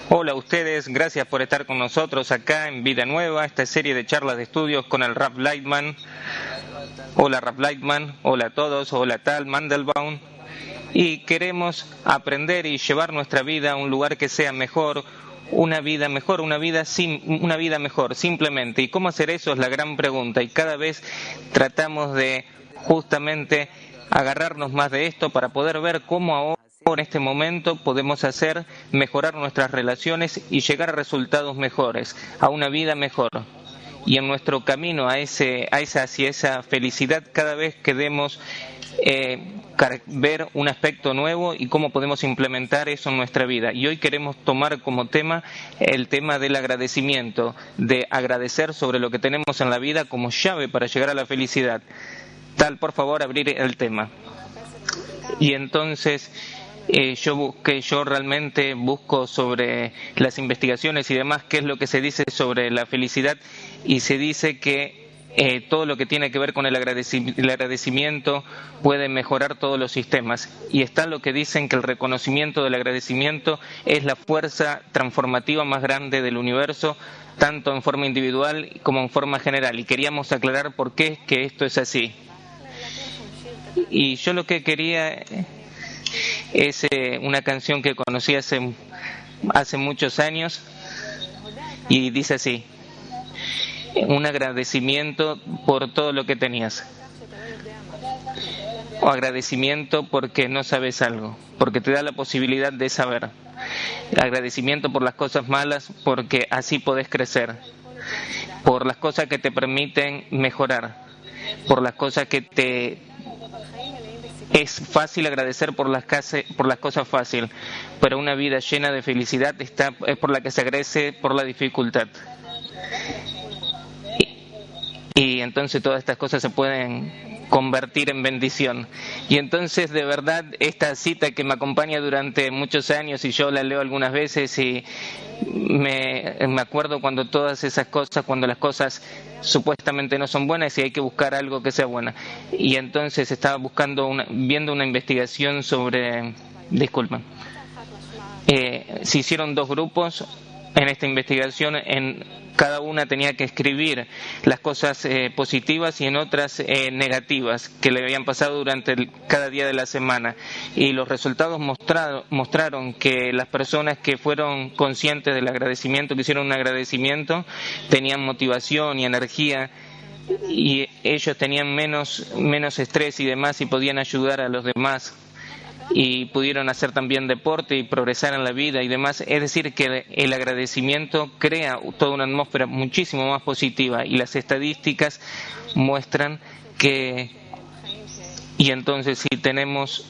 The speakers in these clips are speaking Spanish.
Hola a ustedes, gracias por estar con nosotros acá en Vida Nueva, esta serie de charlas de estudios con el Rav Lightman. Hola Rav Lightman, hola a todos, hola Tal Mandelbaum. Y queremos aprender y llevar nuestra vida a un lugar que sea mejor, una vida mejor, una vida mejor, simplemente. ¿Y cómo hacer eso? Es la gran pregunta. Y cada vez tratamos de justamente agarrarnos más de esto para poder ver cómo ahora en este momento podemos hacer mejorar nuestras relaciones y llegar a resultados mejores, a una vida mejor. Y en nuestro camino hacia esa felicidad, cada vez queremos ver un aspecto nuevo y cómo podemos implementar eso en nuestra vida. Y hoy queremos tomar como tema el tema del agradecimiento, de agradecer sobre lo que tenemos en la vida como llave para llegar a la felicidad. Tal, por favor, abrir el tema. Y entonces yo realmente busco sobre las investigaciones y demás qué es lo que se dice sobre la felicidad, y se dice que todo lo que tiene que ver con el agradecimiento puede mejorar todos los sistemas, y está lo que dicen que el reconocimiento del agradecimiento es la fuerza transformativa más grande del universo, tanto en forma individual como en forma general, y queríamos aclarar por qué es que esto es así. Y yo lo que quería es una canción que conocí hace muchos años, y dice así: un agradecimiento por todo lo que tenías, o agradecimiento porque no sabes algo, porque te da la posibilidad de saber, agradecimiento por las cosas malas porque así podés crecer, por las cosas que te permiten mejorar, por las cosas que es fácil agradecer por las cosas fáciles, pero una vida llena de felicidad es por la que se agradece por la dificultad. Y entonces todas estas cosas se pueden convertir en bendición. Y entonces, de verdad, esta cita que me acompaña durante muchos años, y yo la leo algunas veces, y me acuerdo cuando todas esas cosas, cuando las cosas supuestamente no son buenas y hay que buscar algo que sea buena. Y entonces estaba viendo una investigación sobre, disculpen, se hicieron 2 grupos en esta investigación. Cada una tenía que escribir las cosas positivas y en otras negativas que le habían pasado durante cada día de la semana, y los resultados mostraron que las personas que fueron conscientes del agradecimiento, que hicieron un agradecimiento, tenían motivación y energía, y ellos tenían menos estrés y demás, y podían ayudar a los demás, y pudieron hacer también deporte y progresar en la vida y demás. Es decir, que el agradecimiento crea toda una atmósfera muchísimo más positiva, y las estadísticas muestran que, y entonces si tenemos,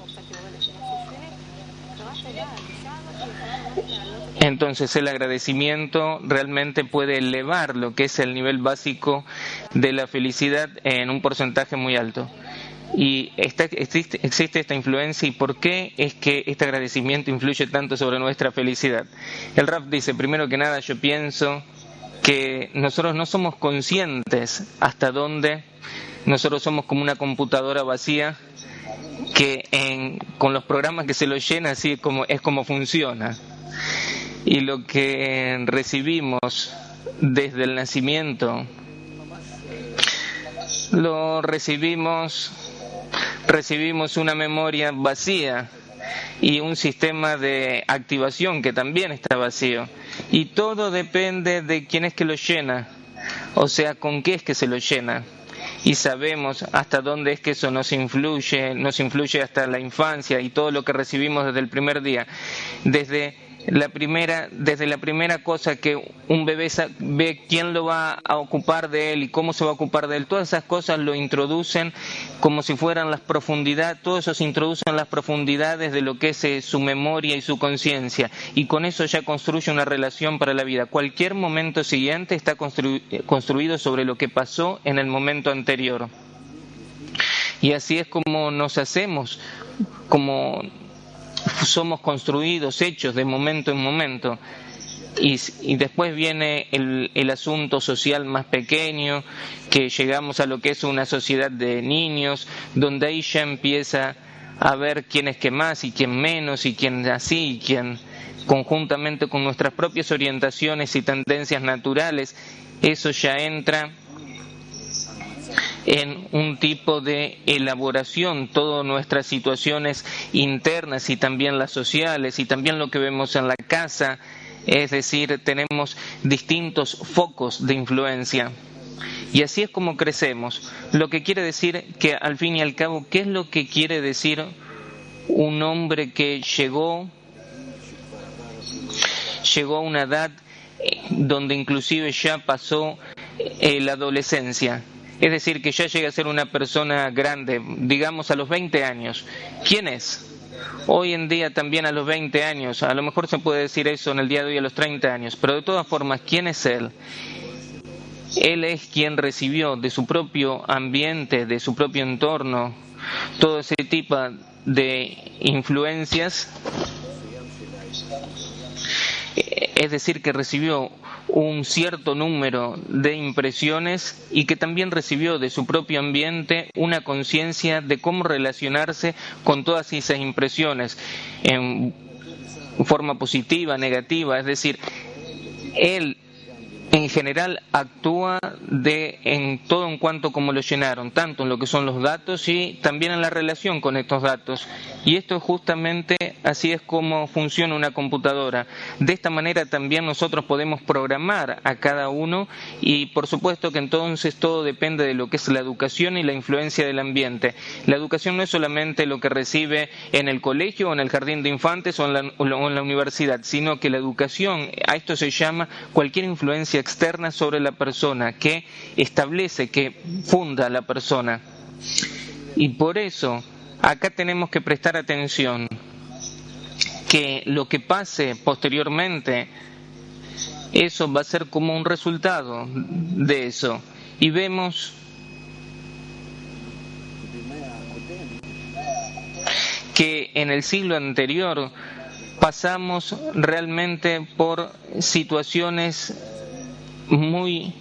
entonces el agradecimiento realmente puede elevar lo que es el nivel básico de la felicidad en un porcentaje muy alto. Y existe esta influencia. ¿Y por qué es que este agradecimiento influye tanto sobre nuestra felicidad? El Rav dice: primero que nada, yo pienso que nosotros no somos conscientes hasta dónde nosotros somos como una computadora vacía que con los programas que se lo llena, así es como funciona. Y lo que recibimos desde el nacimiento lo recibimos una memoria vacía y un sistema de activación que también está vacío, y todo depende de quién es que lo llena, o sea, con qué es que se lo llena. Y sabemos hasta dónde es que eso nos influye hasta la infancia, y todo lo que recibimos desde el primer día, desde la primera cosa que un bebé ve quién lo va a ocupar de él y cómo se va a ocupar de él. Todas esas cosas lo introducen como si fueran las profundidades, todo eso se introduce en las profundidades de lo que es su memoria y su conciencia, y con eso ya construye una relación para la vida. Cualquier momento siguiente está construido sobre lo que pasó en el momento anterior, y así es como nos hacemos, como somos construidos, hechos de momento en momento. Y después viene el asunto social más pequeño, que llegamos a lo que es una sociedad de niños, donde ahí ya empieza a ver quién es que más y quién menos, y quién así y quién conjuntamente con nuestras propias orientaciones y tendencias naturales, eso ya entra en un tipo de elaboración, todas nuestras situaciones internas y también las sociales y también lo que vemos en la casa, es decir, tenemos distintos focos de influencia. Y así es como crecemos, lo que quiere decir que al fin y al cabo, ¿qué es lo que quiere decir un hombre que llegó a una edad donde inclusive ya pasó la adolescencia? Es decir, que ya llega a ser una persona grande, digamos a los 20 años. ¿Quién es? Hoy en día también a los 20 años, a lo mejor se puede decir eso en el día de hoy a los 30 años, pero de todas formas, ¿quién es él? Él es quien recibió de su propio ambiente, de su propio entorno, todo ese tipo de influencias, es decir, que recibió un cierto número de impresiones y que también recibió de su propio ambiente una conciencia de cómo relacionarse con todas esas impresiones en forma positiva, negativa, es decir, él en general actúa en todo en cuanto como lo llenaron, tanto en lo que son los datos y también en la relación con estos datos. Y esto justamente así es como funciona una computadora. De esta manera también nosotros podemos programar a cada uno y por supuesto que entonces todo depende de lo que es la educación y la influencia del ambiente. La educación no es solamente lo que recibe en el colegio o en el jardín de infantes o en la universidad, sino que la educación, a esto se llama cualquier influencia externa sobre la persona, que establece, que funda la persona. Y por eso, acá tenemos que prestar atención, que lo que pase posteriormente, eso va a ser como un resultado de eso. Y vemos que en el siglo anterior pasamos realmente por situaciones muy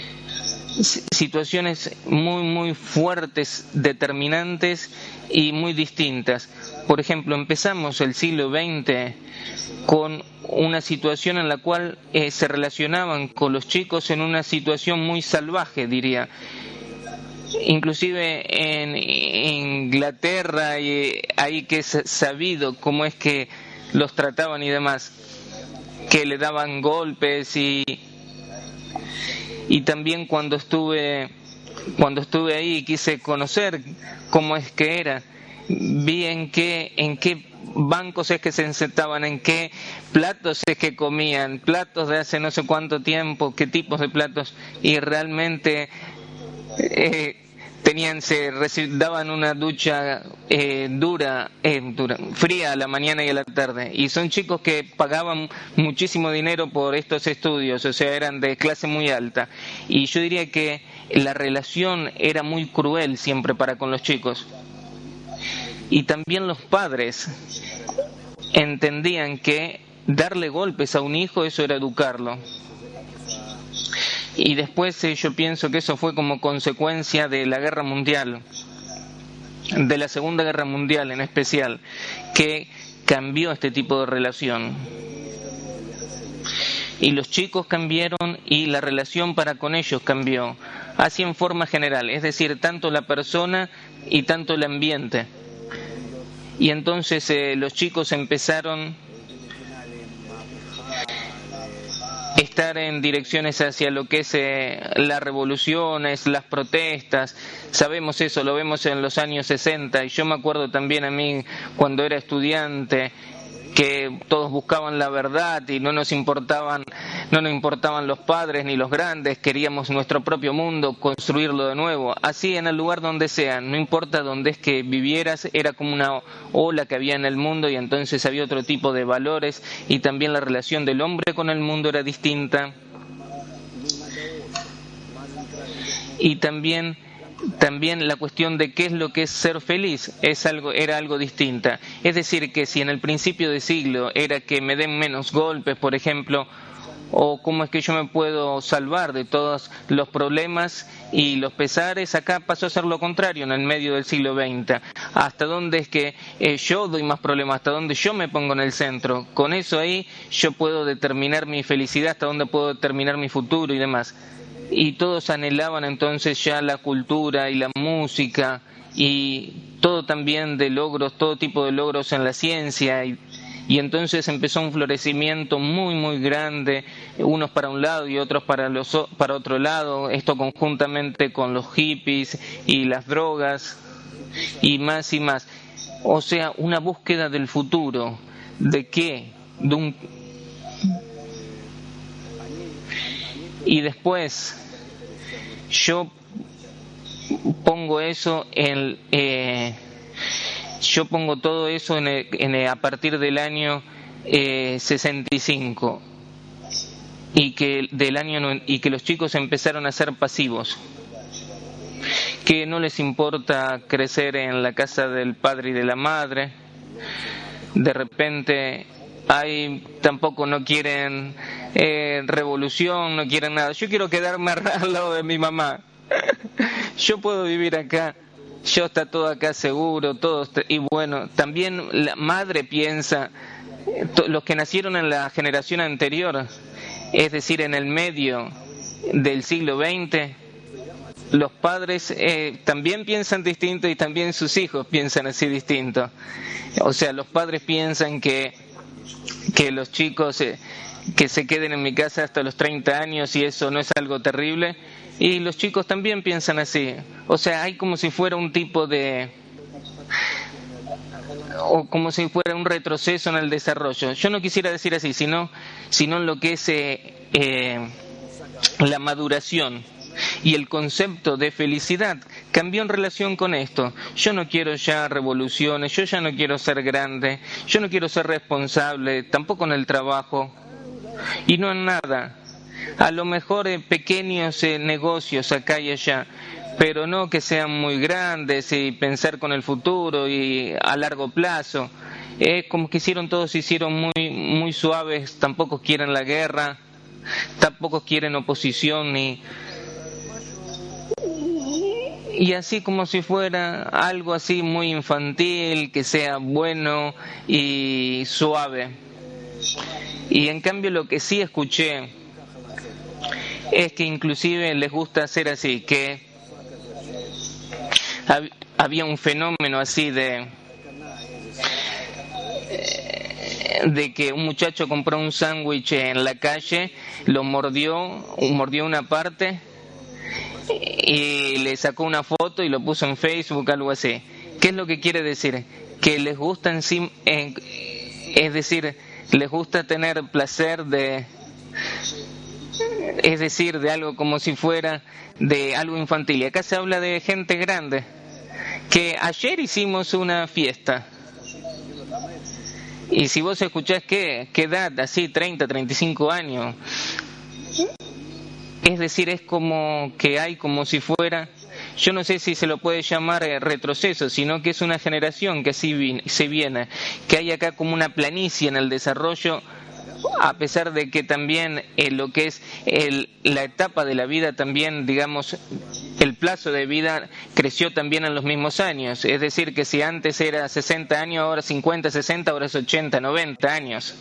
fuertes, determinantes y muy distintas. Por ejemplo, empezamos el siglo XX con una situación en la cual se relacionaban con los chicos en una situación muy salvaje, diría. Inclusive en Inglaterra, y ahí que es sabido cómo es que los trataban y demás, que le daban golpes y también cuando estuve ahí y quise conocer cómo es que era, vi en qué bancos es que se sentaban, en qué platos es que comían, platos de hace no sé cuánto tiempo, qué tipos de platos, y realmente daban una ducha fría a la mañana y a la tarde, y son chicos que pagaban muchísimo dinero por estos estudios, o sea, eran de clase muy alta, y yo diría que la relación era muy cruel siempre para con los chicos, y también los padres entendían que darle golpes a un hijo, eso era educarlo. Y después yo pienso que eso fue como consecuencia de la guerra mundial, de la Segunda Guerra Mundial en especial, que cambió este tipo de relación. Y los chicos cambiaron y la relación para con ellos cambió, así en forma general, es decir, tanto la persona y tanto el ambiente. Y entonces los chicos empezaron estar en direcciones hacia lo que es las revoluciones, las protestas. Sabemos eso, lo vemos en los años 60, y yo me acuerdo también a mí cuando era estudiante que todos buscaban la verdad y no nos importaban los padres ni los grandes, queríamos nuestro propio mundo, construirlo de nuevo, así en el lugar donde sea, no importa dónde es que vivieras, era como una ola que había en el mundo, y entonces había otro tipo de valores, y también la relación del hombre con el mundo era distinta, y también la cuestión de qué es lo que es ser feliz era algo distinta. Es decir, que si en el principio de siglo era que me den menos golpes, por ejemplo, o cómo es que yo me puedo salvar de todos los problemas y los pesares. Acá pasó a ser lo contrario en el medio del siglo XX. Hasta dónde es que yo doy más problemas, hasta dónde yo me pongo en el centro. Con eso ahí yo puedo determinar mi felicidad, hasta dónde puedo determinar mi futuro y demás. Y todos anhelaban entonces ya la cultura y la música y todo también de logros, todo tipo de logros en la ciencia, y entonces empezó un florecimiento muy muy grande, unos para un lado y otros para otro lado, esto conjuntamente con los hippies y las drogas y más y más. O sea, una búsqueda del futuro. ¿De qué? Y después yo pongo eso yo pongo todo eso a partir del año 65, y que los chicos empezaron a ser pasivos, que no les importa crecer en la casa del padre y de la madre. De repente tampoco no quieren revolución, no quieren nada. Yo quiero quedarme al lado de mi mamá. Yo puedo vivir acá, yo está todo acá seguro, y bueno, también la madre piensa, los que nacieron en la generación anterior, es decir, en el medio del siglo XX, los padres también piensan distinto y también sus hijos piensan así distinto. O sea, los padres piensan que los chicos que se queden en mi casa hasta los 30 años y eso no es algo terrible, y los chicos también piensan así. O sea, hay como si fuera un tipo o como si fuera un retroceso en el desarrollo. Yo no quisiera decir así, sino en lo que es la maduración y el concepto de felicidad cambió en relación con esto. Yo no quiero ya revoluciones, yo ya no quiero ser grande, yo no quiero ser responsable, tampoco en el trabajo y no en nada. A lo mejor pequeños negocios acá y allá, pero no que sean muy grandes, y pensar con el futuro y a largo plazo. Como que todos se hicieron muy, muy suaves, tampoco quieren la guerra, tampoco quieren oposición, y así como si fuera algo así muy infantil, que sea bueno y suave. Y en cambio lo que sí escuché es que inclusive les gusta hacer así, que había un fenómeno así de que un muchacho compró un sándwich en la calle, mordió una parte y le sacó una foto y lo puso en Facebook, algo así. ¿Qué es lo que quiere decir? Que les gusta es decir, les gusta tener placer de algo como si fuera de algo infantil. Y acá se habla de gente grande, que ayer hicimos una fiesta. Y si vos escuchás qué edad, así 30, 35 años, es decir, es como que hay como si fuera, yo no sé si se lo puede llamar retroceso, sino que es una generación que así se viene, que hay acá como una planicie en el desarrollo, a pesar de que también lo que es la etapa de la vida también, digamos, el plazo de vida creció también en los mismos años. Es decir, que si antes era 60 años, ahora 50, 60, ahora es 80, 90 años.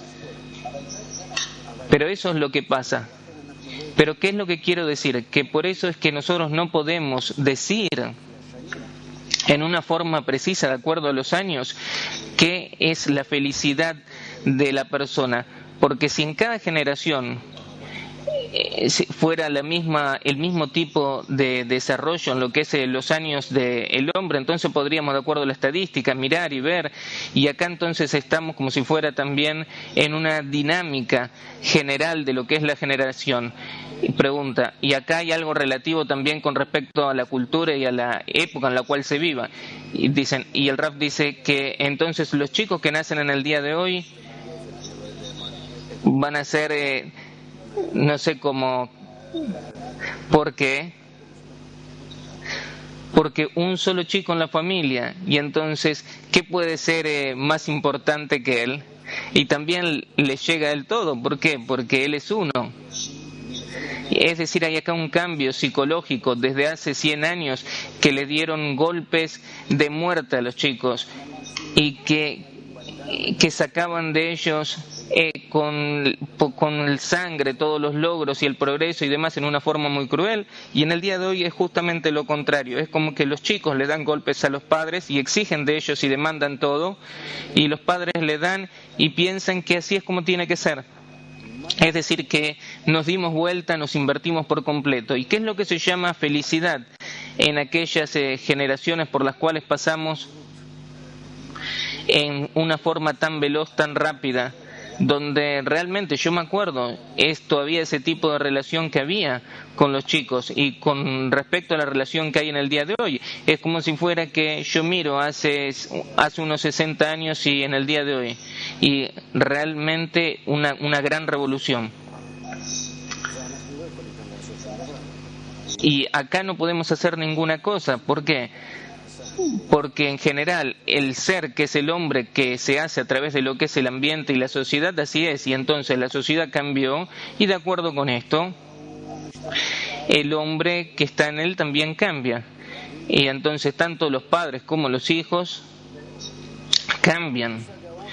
Pero eso es lo que pasa. Pero ¿qué es lo que quiero decir? Que por eso es que nosotros no podemos decir en una forma precisa, de acuerdo a los años, qué es la felicidad de la persona. Porque si en cada generación fuera el mismo tipo de desarrollo en lo que es los años del hombre, entonces podríamos, de acuerdo a la estadística, mirar y ver, y acá entonces estamos como si fuera también en una dinámica general de lo que es la generación. Y pregunta, y acá hay algo relativo también con respecto a la cultura y a la época en la cual se viva. Y el Raf dice que entonces los chicos que nacen en el día de hoy van a ser no sé cómo. ¿Por qué? Porque un solo chico en la familia, y entonces, ¿qué puede ser más importante que él? y también les llega a él todo. ¿Por qué? Porque él es uno. Es decir, hay acá un cambio psicológico desde hace 100 años que le dieron golpes de muerte a los chicos y que sacaban de ellos con el sangre todos los logros y el progreso y demás en una forma muy cruel, y en el día de hoy es justamente lo contrario. Es como que los chicos le dan golpes a los padres y exigen de ellos y demandan todo, y los padres le dan y piensan que así es como tiene que ser. Es decir, que nos dimos vuelta, nos invertimos por completo. ¿Y qué es lo que se llama felicidad en aquellas generaciones por las cuales pasamos en una forma tan veloz, tan rápida, donde realmente yo me acuerdo, es todavía ese tipo de relación que había con los chicos, y con respecto a la relación que hay en el día de hoy, es como si fuera que yo miro hace unos 60 años y en el día de hoy, y realmente una gran revolución. Y acá no podemos hacer ninguna cosa. ¿Por qué? Porque en general el ser, que es el hombre, que se hace a través de lo que es el ambiente y la sociedad, así es, y entonces la sociedad cambió, y de acuerdo con esto el hombre que está en él también cambia, y entonces tanto los padres como los hijos cambian,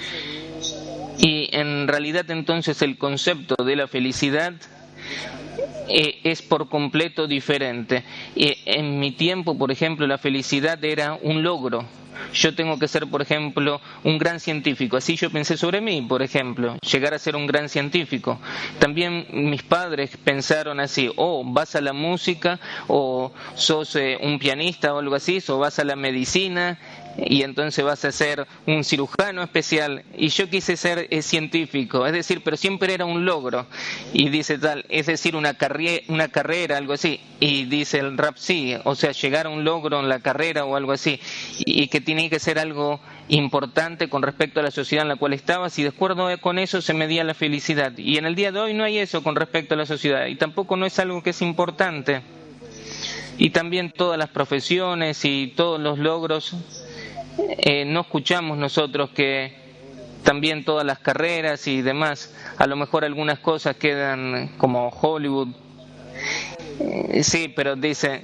y en realidad entonces el concepto de la felicidad es por completo diferente. En mi tiempo, por ejemplo, la felicidad era un logro. Yo tengo que ser, por ejemplo, un gran científico. Así yo pensé sobre mí, por ejemplo, llegar a ser un gran científico. También mis padres pensaron así: vas a la música, o sos un pianista o algo así, o vas a la medicina, y entonces vas a ser un cirujano especial. Y yo quise ser científico, es decir, pero siempre era un logro. Y dice tal, es decir, una carrera, algo así. Y dice el rap, sí, o sea, llegar a un logro en la carrera o algo así, y que tiene que ser algo importante con respecto a la sociedad en la cual estabas, y de acuerdo con eso se medía la felicidad. Y en el día de hoy no hay eso con respecto a la sociedad, y tampoco no es algo que es importante. Y también todas las profesiones y todos los logros, no escuchamos nosotros que también todas las carreras y demás, a lo mejor algunas cosas quedan como Hollywood, sí, pero dice,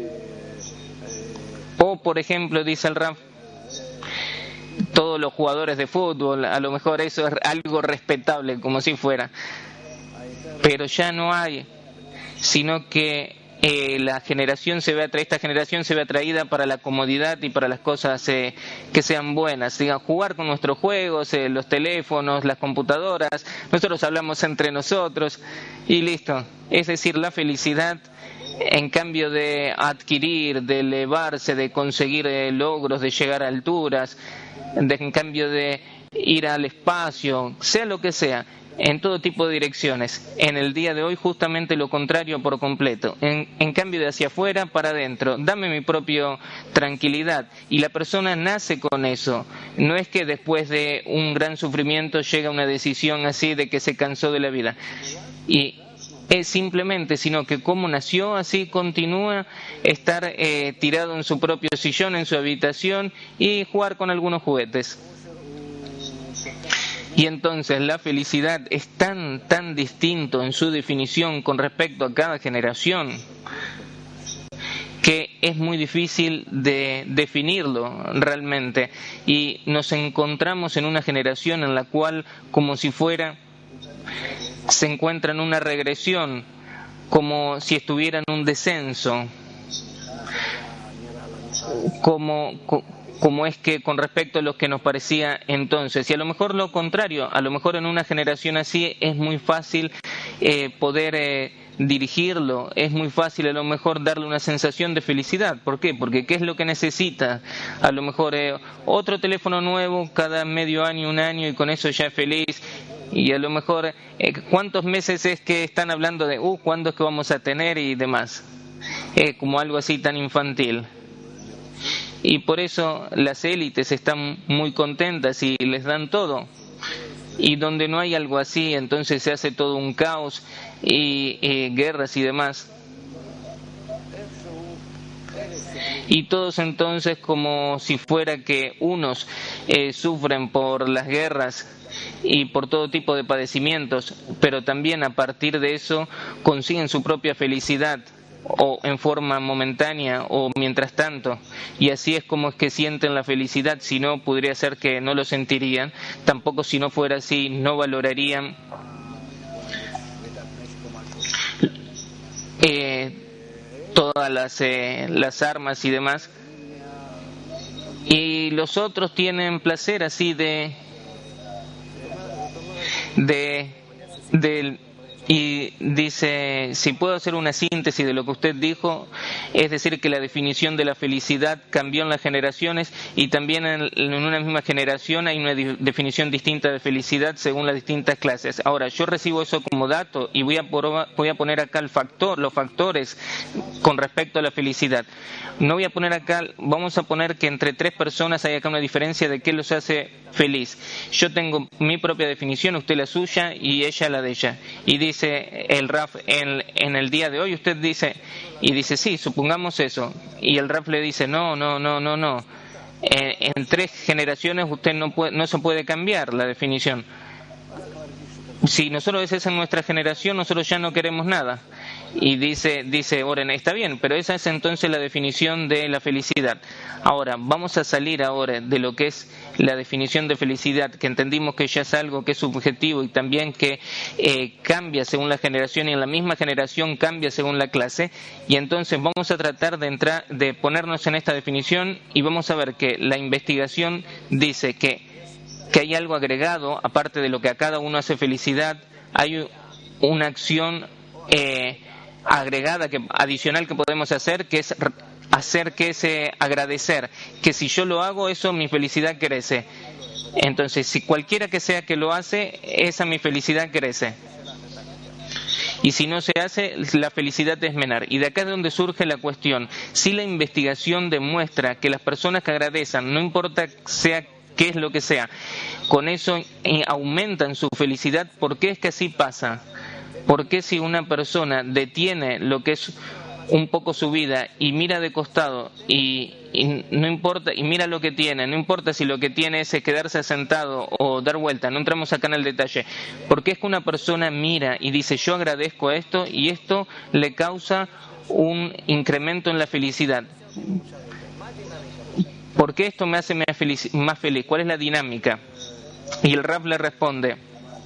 por ejemplo, dice el rap, todos los jugadores de fútbol, a lo mejor eso es algo respetable, como si fuera, pero ya no hay, sino que esta generación se ve atraída para la comodidad y para las cosas que sean buenas, digan, jugar con nuestros juegos, los teléfonos, las computadoras, nosotros hablamos entre nosotros y listo. Es decir, la felicidad, en cambio de adquirir, de elevarse, de conseguir logros, de llegar a alturas, en cambio de ir al espacio, sea lo que sea, en todo tipo de direcciones. En el día de hoy justamente lo contrario por completo. En cambio de hacia afuera para adentro. Dame mi propia tranquilidad. Y la persona nace con eso. No es que después de un gran sufrimiento llega una decisión así de que se cansó de la vida. Y es simplemente, sino que como nació así continúa estar tirado en su propio sillón, en su habitación, y jugar con algunos juguetes. Y entonces la felicidad es tan distinto en su definición con respecto a cada generación, que es muy difícil de definirlo realmente. Y nos encontramos en una generación en la cual, como si fuera, se encuentra en una regresión, como si estuviera en un descenso, como es que con respecto a lo que nos parecía entonces, y a lo mejor lo contrario, a lo mejor en una generación así es muy fácil poder dirigirlo, es muy fácil a lo mejor darle una sensación de felicidad. ¿Por qué? Porque ¿qué es lo que necesita? A lo mejor otro teléfono nuevo cada medio año, un año, y con eso ya es feliz. Y a lo mejor ¿cuántos meses es que están hablando de cuándo es que vamos a tener y demás? Como algo así tan infantil. Y por eso las élites están muy contentas y les dan todo. Y donde no hay algo así, entonces se hace todo un caos y guerras y demás. Y todos entonces, como si fuera que unos sufren por las guerras y por todo tipo de padecimientos, pero también a partir de eso consiguen su propia felicidad, o en forma momentánea o mientras tanto, y así es como es que sienten la felicidad. Si no, podría ser que no lo sentirían. Tampoco, si no fuera así, no valorarían todas las armas y demás. Y los otros tienen placer así y dice, si puedo hacer una síntesis de lo que usted dijo, es decir, que la definición de la felicidad cambió en las generaciones, y también en una misma generación hay una definición distinta de felicidad según las distintas clases. Ahora, yo recibo eso como dato y voy a poner acá los factores con respecto a la felicidad. No voy a poner acá, vamos a poner que entre tres personas hay acá una diferencia de qué los hace feliz. Yo tengo mi propia definición, usted la suya y ella la de ella. Y dice el Raf, en el día de hoy usted dice, y dice sí, supongamos eso. Y el Raf le dice no. En tres generaciones usted no se puede cambiar la definición. Si nosotros esa es en nuestra generación, nosotros ya no queremos nada. Y dice Oren, está bien, pero esa es entonces la definición de la felicidad. Ahora, vamos a salir ahora de lo que es la definición de felicidad, que entendimos que ya es algo que es subjetivo y también que cambia según la generación, y en la misma generación cambia según la clase. Y entonces vamos a tratar de ponernos en esta definición, y vamos a ver que la investigación dice que hay algo agregado, aparte de lo que a cada uno hace felicidad, hay una acción agregada, adicional que podemos hacer, que es agradecer, que si yo lo hago, eso mi felicidad crece. Entonces, si cualquiera que sea que lo hace, esa mi felicidad crece. Y si no se hace, la felicidad es menor. Y de acá es donde surge la cuestión. Si la investigación demuestra que las personas que agradecen, no importa sea qué es lo que sea, con eso aumentan su felicidad, ¿por qué es que así pasa? ¿Por qué si una persona detiene lo que es un poco su vida y mira de costado y no importa, y mira lo que tiene, no importa si lo que tiene es quedarse sentado o dar vuelta, no entramos acá en el detalle, porque es que una persona mira y dice yo agradezco esto, y esto le causa un incremento en la felicidad? ¿Por qué esto me hace más feliz? ¿Cuál es la dinámica? Y el Rab le responde,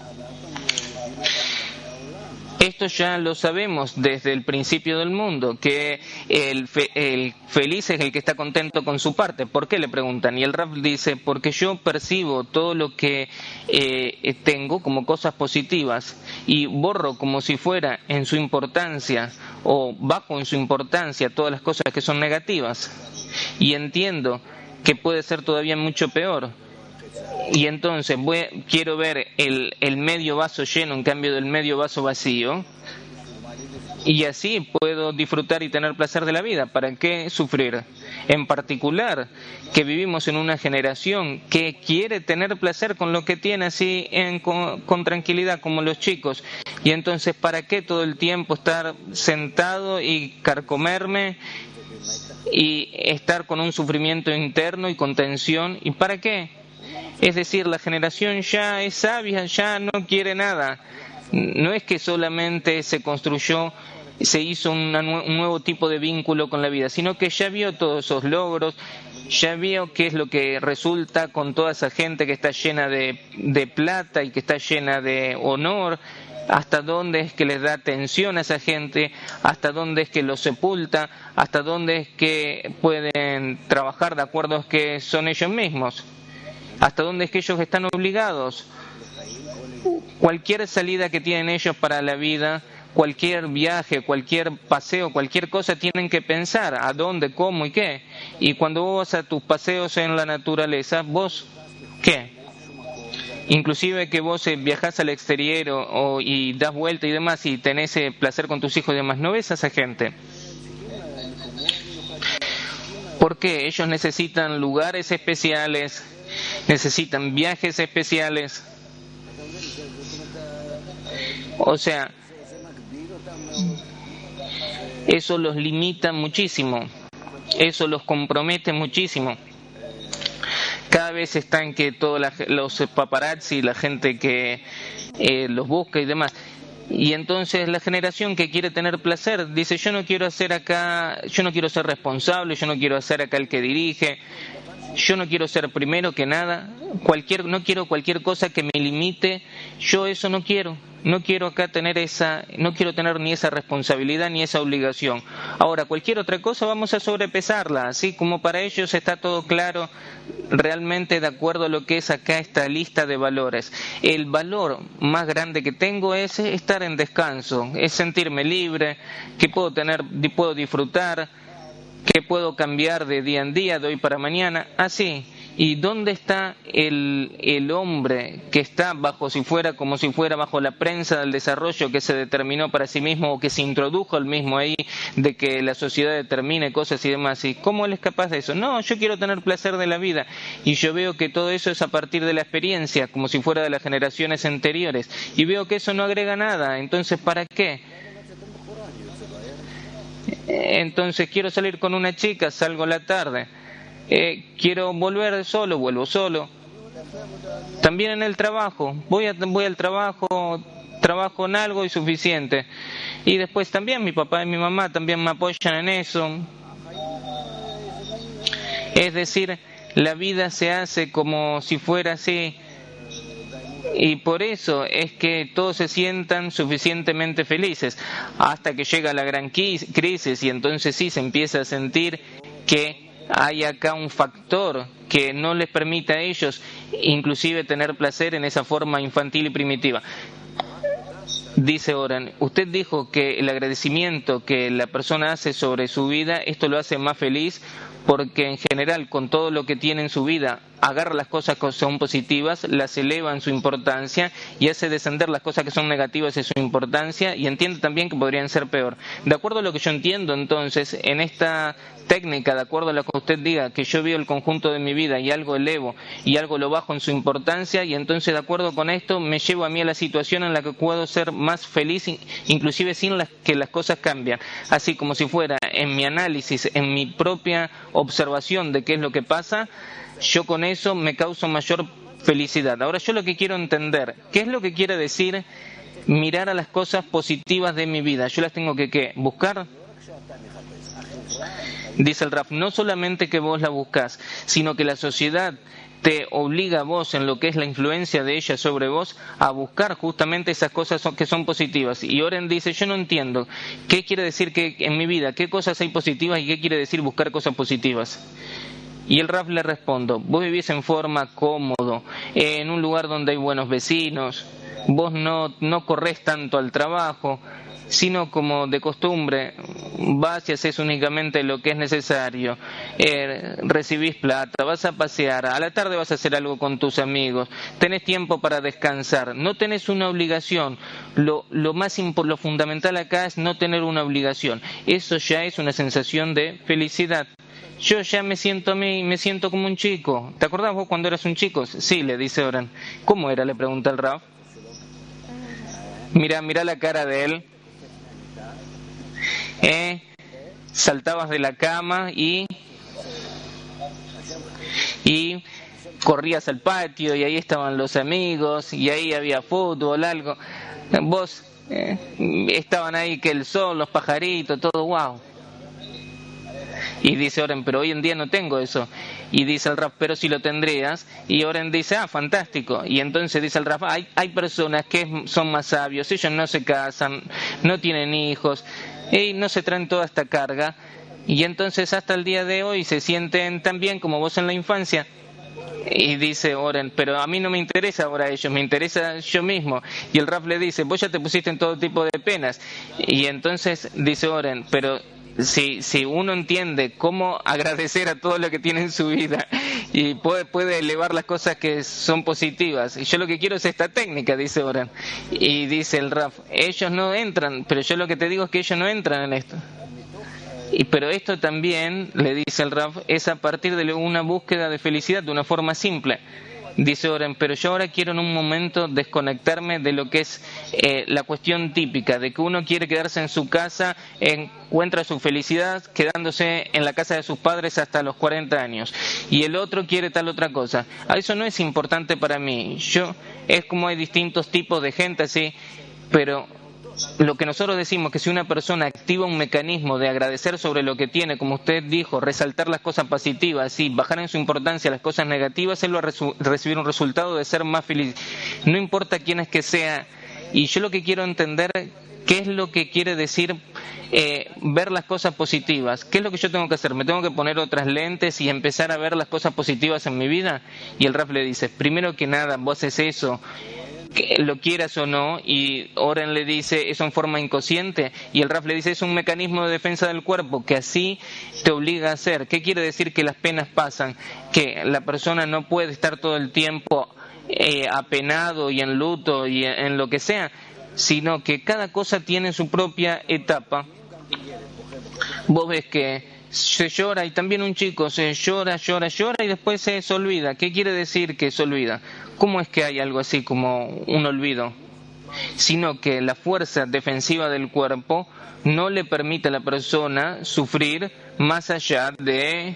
esto ya lo sabemos desde el principio del mundo, que el feliz es el que está contento con su parte. ¿Por qué?, le preguntan. Y el Rab dice, porque yo percibo todo lo que tengo como cosas positivas y borro como si fuera en su importancia o bajo en su importancia todas las cosas que son negativas. Y entiendo que puede ser todavía mucho peor. Y entonces quiero ver el medio vaso lleno en cambio del medio vaso vacío, y así puedo disfrutar y tener placer de la vida. ¿Para qué sufrir? En particular, que vivimos en una generación que quiere tener placer con lo que tiene así con tranquilidad, como los chicos. Y entonces, ¿para qué todo el tiempo estar sentado y carcomerme y estar con un sufrimiento interno y con tensión? ¿Y para qué? Es decir, la generación ya es sabia, ya no quiere nada. No es que solamente se hizo un nuevo tipo de vínculo con la vida, sino que ya vio todos esos logros, ya vio qué es lo que resulta con toda esa gente que está llena de plata y que está llena de honor, hasta dónde es que les da atención a esa gente, hasta dónde es que los sepulta, hasta dónde es que pueden trabajar de acuerdo a que son ellos mismos. Hasta dónde es que ellos están obligados. Cualquier salida que tienen ellos para la vida, cualquier viaje, cualquier paseo, cualquier cosa, tienen que pensar a dónde, cómo y qué. Y cuando vos vas a tus paseos en la naturaleza, ¿vos qué? Inclusive que vos viajás al exterior y das vuelta y demás y tenés placer con tus hijos y demás, ¿no ves a esa gente? Porque ellos necesitan lugares especiales, necesitan viajes especiales. O sea, eso los limita muchísimo, eso los compromete muchísimo. cada vez están que todos los paparazzi, la gente que los busca y demás. Y entonces la generación que quiere tener placer dice, yo no quiero ser responsable, yo no quiero ser acá el que dirige, yo no quiero ser primero que nada, no quiero cualquier cosa que me limite, yo eso no quiero acá tener no quiero tener ni esa responsabilidad ni esa obligación. Ahora, cualquier otra cosa vamos a sobrepesarla, así como para ellos está todo claro, realmente de acuerdo a lo que es acá esta lista de valores. El valor más grande que tengo es estar en descanso, es sentirme libre, que puedo disfrutar, que puedo cambiar de día en día, de hoy para mañana, así. ¿Y dónde está el hombre que está como si fuera bajo la prensa del desarrollo que se determinó para sí mismo o que se introdujo el mismo ahí de que la sociedad determine cosas y demás? ¿Y cómo él es capaz de eso? No, yo quiero tener placer de la vida y yo veo que todo eso es a partir de la experiencia, como si fuera de las generaciones anteriores, y veo que eso no agrega nada. Entonces, ¿para qué? Entonces quiero salir con una chica, salgo a la tarde. Quiero volver solo, vuelvo solo. También en el trabajo, voy al trabajo, trabajo en algo y suficiente. Y después también mi papá y mi mamá también me apoyan en eso. Es decir, la vida se hace como si fuera así. Y por eso es que todos se sientan suficientemente felices hasta que llega la gran crisis y entonces sí se empieza a sentir que hay acá un factor que no les permite a ellos inclusive tener placer en esa forma infantil y primitiva. Dice Oren, usted dijo que el agradecimiento que la persona hace sobre su vida, esto lo hace más feliz porque en general con todo lo que tiene en su vida agarra las cosas que son positivas, las eleva en su importancia y hace descender las cosas que son negativas en su importancia y entiende también que podrían ser peor. De acuerdo a lo que yo entiendo entonces, en esta técnica, de acuerdo a lo que usted diga, que yo veo el conjunto de mi vida y algo elevo y algo lo bajo en su importancia y entonces de acuerdo con esto me llevo a mí a la situación en la que puedo ser más feliz inclusive sin que las cosas cambian. Así como si fuera en mi análisis, en mi propia observación de qué es lo que pasa, yo con eso me causo mayor felicidad. Ahora yo lo que quiero entender, ¿qué es lo que quiere decir mirar a las cosas positivas de mi vida? Yo las tengo que ¿qué? ¿Buscar? Dice el Raf, no solamente que vos la buscás, sino que la sociedad te obliga a vos, en lo que es la influencia de ella sobre vos, a buscar justamente esas cosas que son positivas. Y Oren dice, yo no entiendo, ¿qué quiere decir que en mi vida, qué cosas hay positivas y qué quiere decir buscar cosas positivas? Y el Raf le respondo, vos vivís en forma cómodo, en un lugar donde hay buenos vecinos, vos no corres tanto al trabajo, sino como de costumbre vas y haces únicamente lo que es necesario, recibís plata, vas a pasear, a la tarde vas a hacer algo con tus amigos, tenés tiempo para descansar, no tenés una obligación. Lo fundamental acá es no tener una obligación, eso ya es una sensación de felicidad. Yo ya me siento como un chico. ¿Te acordás vos cuando eras un chico? Sí, le dice Oren. ¿Cómo era? Le pregunta el Raf. Mira la cara de él. Saltabas de la cama y corrías al patio y ahí estaban los amigos y ahí había fútbol, algo. Vos estaban ahí que el sol, los pajaritos, todo wow. Y dice Oren, pero hoy en día no tengo eso. Y dice el Raf, pero si lo tendrías. Y Oren dice, fantástico. Y entonces dice el Raf, hay personas que son más sabios, ellos no se casan, no tienen hijos, y no se traen toda esta carga. Y entonces hasta el día de hoy se sienten tan bien como vos en la infancia. Y dice Oren, pero a mí no me interesa ahora ellos, me interesa yo mismo. Y el Raf le dice, vos ya te pusiste en todo tipo de penas. Y entonces dice Oren, pero si uno entiende cómo agradecer a todo lo que tiene en su vida y puede elevar las cosas que son positivas, y yo lo que quiero es esta técnica, dice Oren. Y dice el Raf, ellos no entran, pero yo lo que te digo es que ellos no entran en esto. Pero esto también, le dice el Raf, es a partir de una búsqueda de felicidad de una forma simple. Dice Oren, pero yo ahora quiero en un momento desconectarme de lo que es la cuestión típica, de que uno quiere quedarse en su casa, encuentra su felicidad quedándose en la casa de sus padres hasta los 40 años, y el otro quiere tal otra cosa. Eso no es importante para mí. Es como hay distintos tipos de gente así, pero lo que nosotros decimos que si una persona activa un mecanismo de agradecer sobre lo que tiene, como usted dijo, resaltar las cosas positivas y bajar en su importancia las cosas negativas, él va a recibir un resultado de ser más feliz. No importa quién es que sea. Y yo lo que quiero entender, ¿qué es lo que quiere decir ver las cosas positivas? ¿Qué es lo que yo tengo que hacer? ¿Me tengo que poner otras lentes y empezar a ver las cosas positivas en mi vida? Y el Raf le dice, primero que nada, vos haces eso, que lo quieras o no, y Oren le dice eso en forma inconsciente, y el Raf le dice es un mecanismo de defensa del cuerpo que así te obliga a hacer. ¿Qué quiere decir que las penas pasan? Que la persona no puede estar todo el tiempo apenado y en luto y en lo que sea, sino que cada cosa tiene su propia etapa. Vos ves que se llora, y también un chico se llora y después se olvida. ¿Qué quiere decir que se olvida? ¿Cómo es que hay algo así como un olvido? Sino que la fuerza defensiva del cuerpo no le permite a la persona sufrir más allá de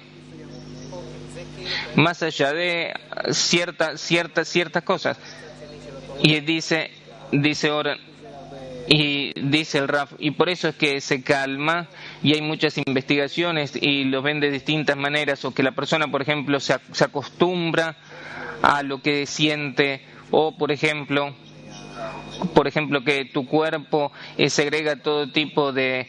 ciertas cosas. Y dice ahora, y dice el Raf, y por eso es que se calma, y hay muchas investigaciones y lo ven de distintas maneras, o que la persona, por ejemplo, se acostumbra a lo que siente, o por ejemplo que tu cuerpo segrega todo tipo de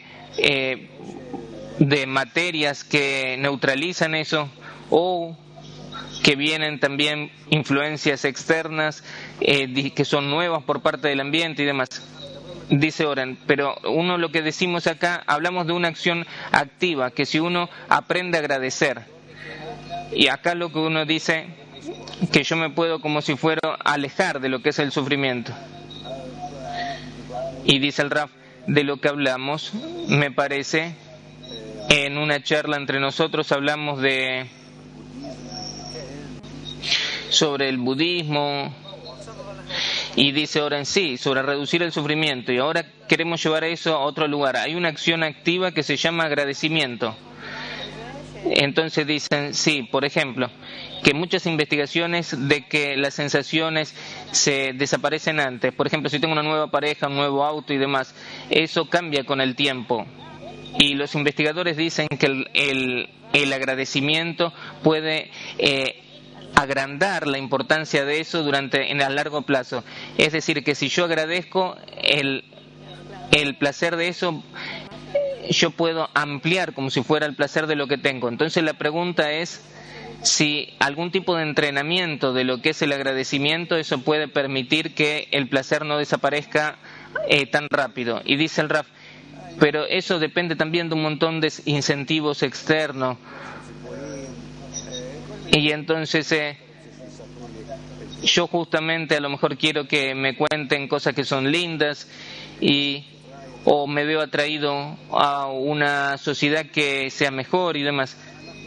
materias que neutralizan eso, o que vienen también influencias externas que son nuevas por parte del ambiente y demás. Dice Oren, pero uno lo que decimos acá, hablamos de una acción activa, que si uno aprende a agradecer, y acá lo que uno dice, que yo me puedo como si fuera alejar de lo que es el sufrimiento. Y dice el Raf, de lo que hablamos, me parece, en una charla entre nosotros hablamos sobre el budismo, y dice ahora en sí, sobre reducir el sufrimiento, y ahora queremos llevar eso a otro lugar. Hay una acción activa que se llama agradecimiento. Entonces dicen, sí, por ejemplo, que muchas investigaciones de que las sensaciones se desaparecen antes. Por ejemplo, si tengo una nueva pareja, un nuevo auto y demás, eso cambia con el tiempo. Y los investigadores dicen que el agradecimiento puede agrandar la importancia de eso a largo plazo. Es decir, que si yo agradezco el placer de eso, yo puedo ampliar como si fuera el placer de lo que tengo. Entonces la pregunta es si algún tipo de entrenamiento de lo que es el agradecimiento, eso puede permitir que el placer no desaparezca tan rápido. Y dice el Raf, pero eso depende también de un montón de incentivos externos. Y entonces yo justamente a lo mejor quiero que me cuenten cosas que son lindas, o me veo atraído a una sociedad que sea mejor y demás.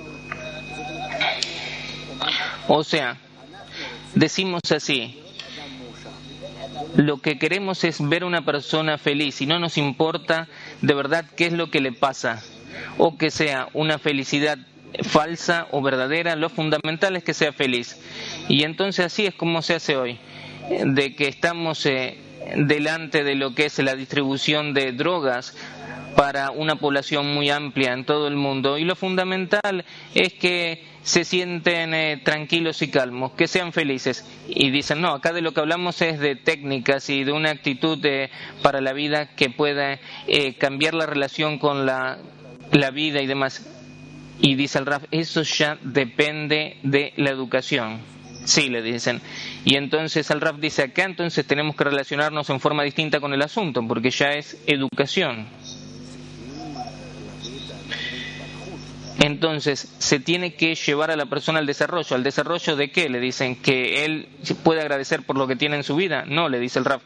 O sea, decimos así, lo que queremos es ver a una persona feliz y no nos importa de verdad qué es lo que le pasa, o que sea una felicidad falsa o verdadera, lo fundamental es que sea feliz. Y entonces así es como se hace hoy, de que estamos delante de lo que es la distribución de drogas para una población muy amplia en todo el mundo, y lo fundamental es que se sienten tranquilos y calmos, que sean felices. Y dicen, no, acá de lo que hablamos es de técnicas y de una actitud para la vida que pueda cambiar la relación con la vida y demás. Y dice el Raf, eso ya depende de la educación. Sí, le dicen. Y entonces el Raf dice, acá entonces tenemos que relacionarnos en forma distinta con el asunto, porque ya es educación. Entonces se tiene que llevar a la persona al desarrollo. ¿Al desarrollo de qué? Le dicen, que él puede agradecer por lo que tiene en su vida. No, le dice el Raf,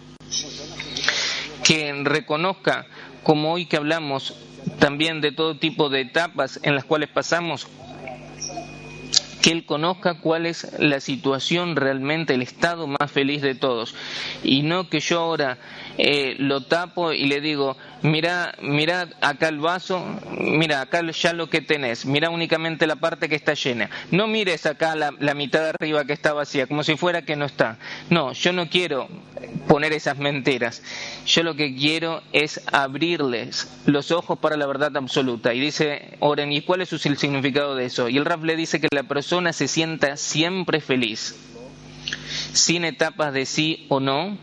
que reconozca, como hoy que hablamos también de todo tipo de etapas en las cuales pasamos, que él conozca cuál es la situación realmente, el estado más feliz de todos, y no que yo ahora lo tapo y le digo, mira acá el vaso, mira acá ya lo que tenés, mira únicamente la parte que está llena, no mires acá la mitad de arriba que está vacía, como si fuera que no está. No, yo no quiero poner esas mentiras, yo lo que quiero es abrirles los ojos para la verdad absoluta. Y dice Oren, ¿y cuál es el significado de eso? Y el Raf le dice que la persona se sienta siempre feliz, sin etapas de sí o no,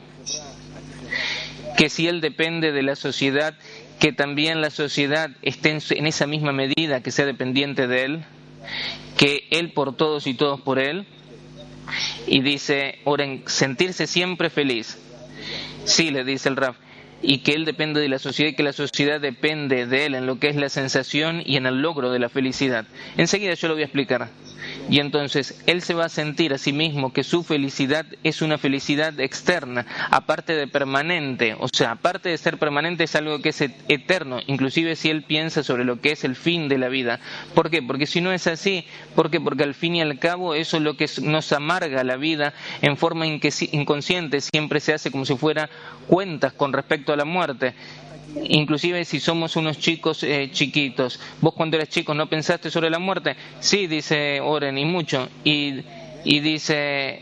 que si él depende de la sociedad, que también la sociedad esté en esa misma medida, que sea dependiente de él, que él por todos y todos por él. Y dice Oren, sentirse siempre feliz. Sí, le dice el Raf, y que él depende de la sociedad y que la sociedad depende de él en lo que es la sensación y en el logro de la felicidad. Enseguida yo lo voy a explicar. Y entonces él se va a sentir a sí mismo que su felicidad es una felicidad externa, aparte de permanente, o sea, aparte de ser permanente es algo que es eterno, inclusive si él piensa sobre lo que es el fin de la vida. ¿Por qué? Porque si no es así, ¿por qué? Porque al fin y al cabo eso es lo que nos amarga la vida en forma inconsciente, siempre se hace como si fuera cuentas con respecto a la muerte. Inclusive si somos unos chicos chiquitos, vos cuando eras chico no pensaste sobre la muerte. Sí, dice Oren, y mucho, y dice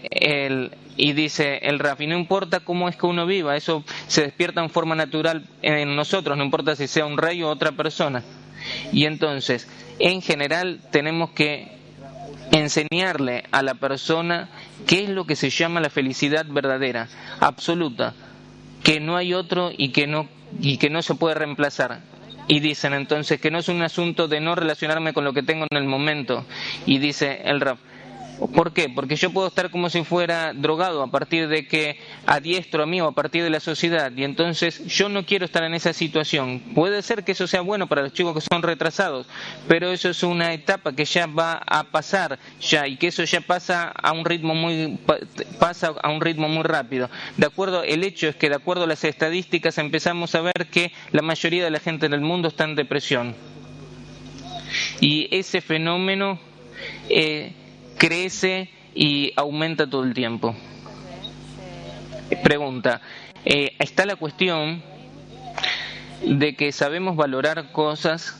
el Raf, y no importa cómo es que uno viva, eso se despierta en forma natural en nosotros, no importa si sea un rey o otra persona. Y entonces en general tenemos que enseñarle a la persona qué es lo que se llama la felicidad verdadera, absoluta, que no hay otro y que no se puede reemplazar. Y dicen entonces que no es un asunto de no relacionarme con lo que tengo en el momento. Y dice el Raf, ¿por qué? Porque yo puedo estar como si fuera drogado a partir de que adiestro a mí o a partir de la sociedad, y entonces yo no quiero estar en esa situación. Puede ser que eso sea bueno para los chicos que son retrasados, pero eso es una etapa que ya va a pasar ya, y que eso ya pasa a un ritmo muy rápido. De acuerdo, el hecho es que de acuerdo a las estadísticas empezamos a ver que la mayoría de la gente en el mundo está en depresión, y ese fenómeno crece y aumenta todo el tiempo. Pregunta, está la cuestión de que sabemos valorar cosas.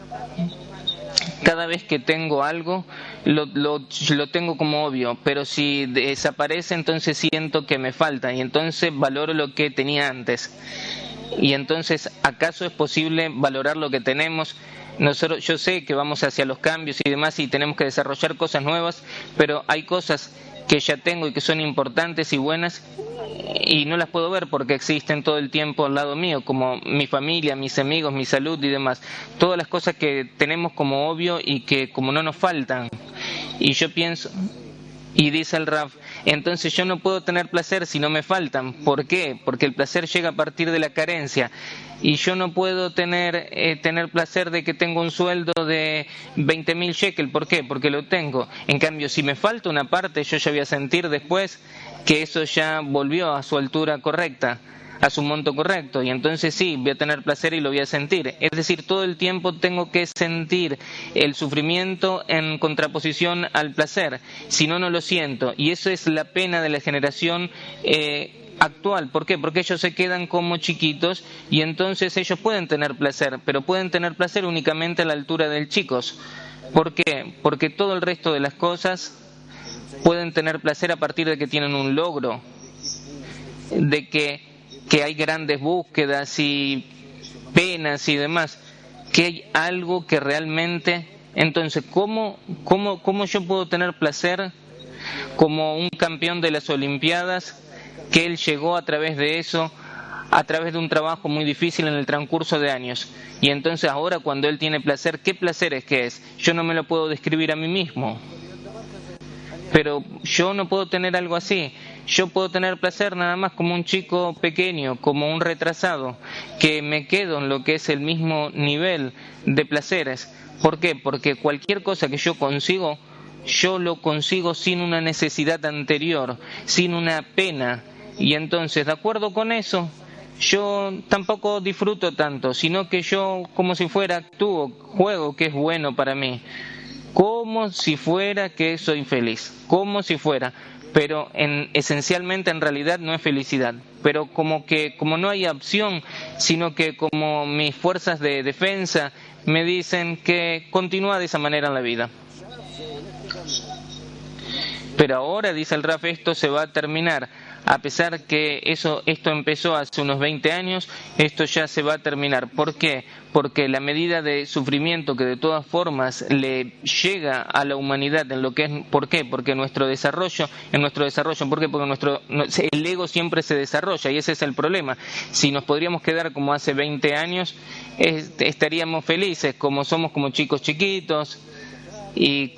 Cada vez que tengo algo lo tengo como obvio, pero si desaparece entonces siento que me falta y entonces valoro lo que tenía antes. Y entonces, ¿acaso es posible valorar lo que tenemos? Nosotros, yo sé que vamos hacia los cambios y demás y tenemos que desarrollar cosas nuevas, pero hay cosas que ya tengo y que son importantes y buenas y no las puedo ver porque existen todo el tiempo al lado mío, como mi familia, mis amigos, mi salud y demás. Todas las cosas que tenemos como obvio y que como no nos faltan. Y yo pienso... Y dice el Raf, entonces yo no puedo tener placer si no me faltan. ¿Por qué? Porque el placer llega a partir de la carencia. Y yo no puedo tener placer de que tengo un sueldo de 20.000 shekel. ¿Por qué? Porque lo tengo. En cambio, si me falta una parte, yo ya voy a sentir después que eso ya volvió a su altura correcta, a su monto correcto, y entonces sí, voy a tener placer y lo voy a sentir. Es decir, todo el tiempo tengo que sentir el sufrimiento en contraposición al placer, si no, no lo siento, y eso es la pena de la generación actual. ¿Por qué? Porque ellos se quedan como chiquitos y entonces ellos pueden tener placer, pero pueden tener placer únicamente a la altura del chicos. ¿Por qué? Porque todo el resto de las cosas pueden tener placer a partir de que tienen un logro, de que hay grandes búsquedas y penas y demás, que hay algo que realmente... Entonces, ¿cómo yo puedo tener placer como un campeón de las Olimpiadas, que él llegó a través de eso, a través de un trabajo muy difícil en el transcurso de años? Y entonces ahora cuando él tiene placer, ¿qué placer es que es? Yo no me lo puedo describir a mí mismo. Pero yo no puedo tener algo así. Yo puedo tener placer nada más como un chico pequeño, como un retrasado, que me quedo en lo que es el mismo nivel de placeres. ¿Por qué? Porque cualquier cosa que yo consigo, yo lo consigo sin una necesidad anterior, sin una pena. Y entonces, de acuerdo con eso, yo tampoco disfruto tanto, sino que yo como si fuera actúo, juego, que es bueno para mí. como si fuera que soy feliz, como si fuera, pero esencialmente en realidad no es felicidad, pero como no hay opción, sino que como mis fuerzas de defensa me dicen que continúa de esa manera en la vida. Pero ahora, dice el Raf, esto se va a terminar. A pesar que esto empezó hace unos 20 años, esto ya se va a terminar. ¿Por qué? Porque la medida de sufrimiento que de todas formas le llega a la humanidad en lo que es, ¿por qué? Porque en nuestro desarrollo, ¿por qué? Porque el ego siempre se desarrolla y ese es el problema. Si nos podríamos quedar como hace 20 años, estaríamos felices, como somos como chicos chiquitos y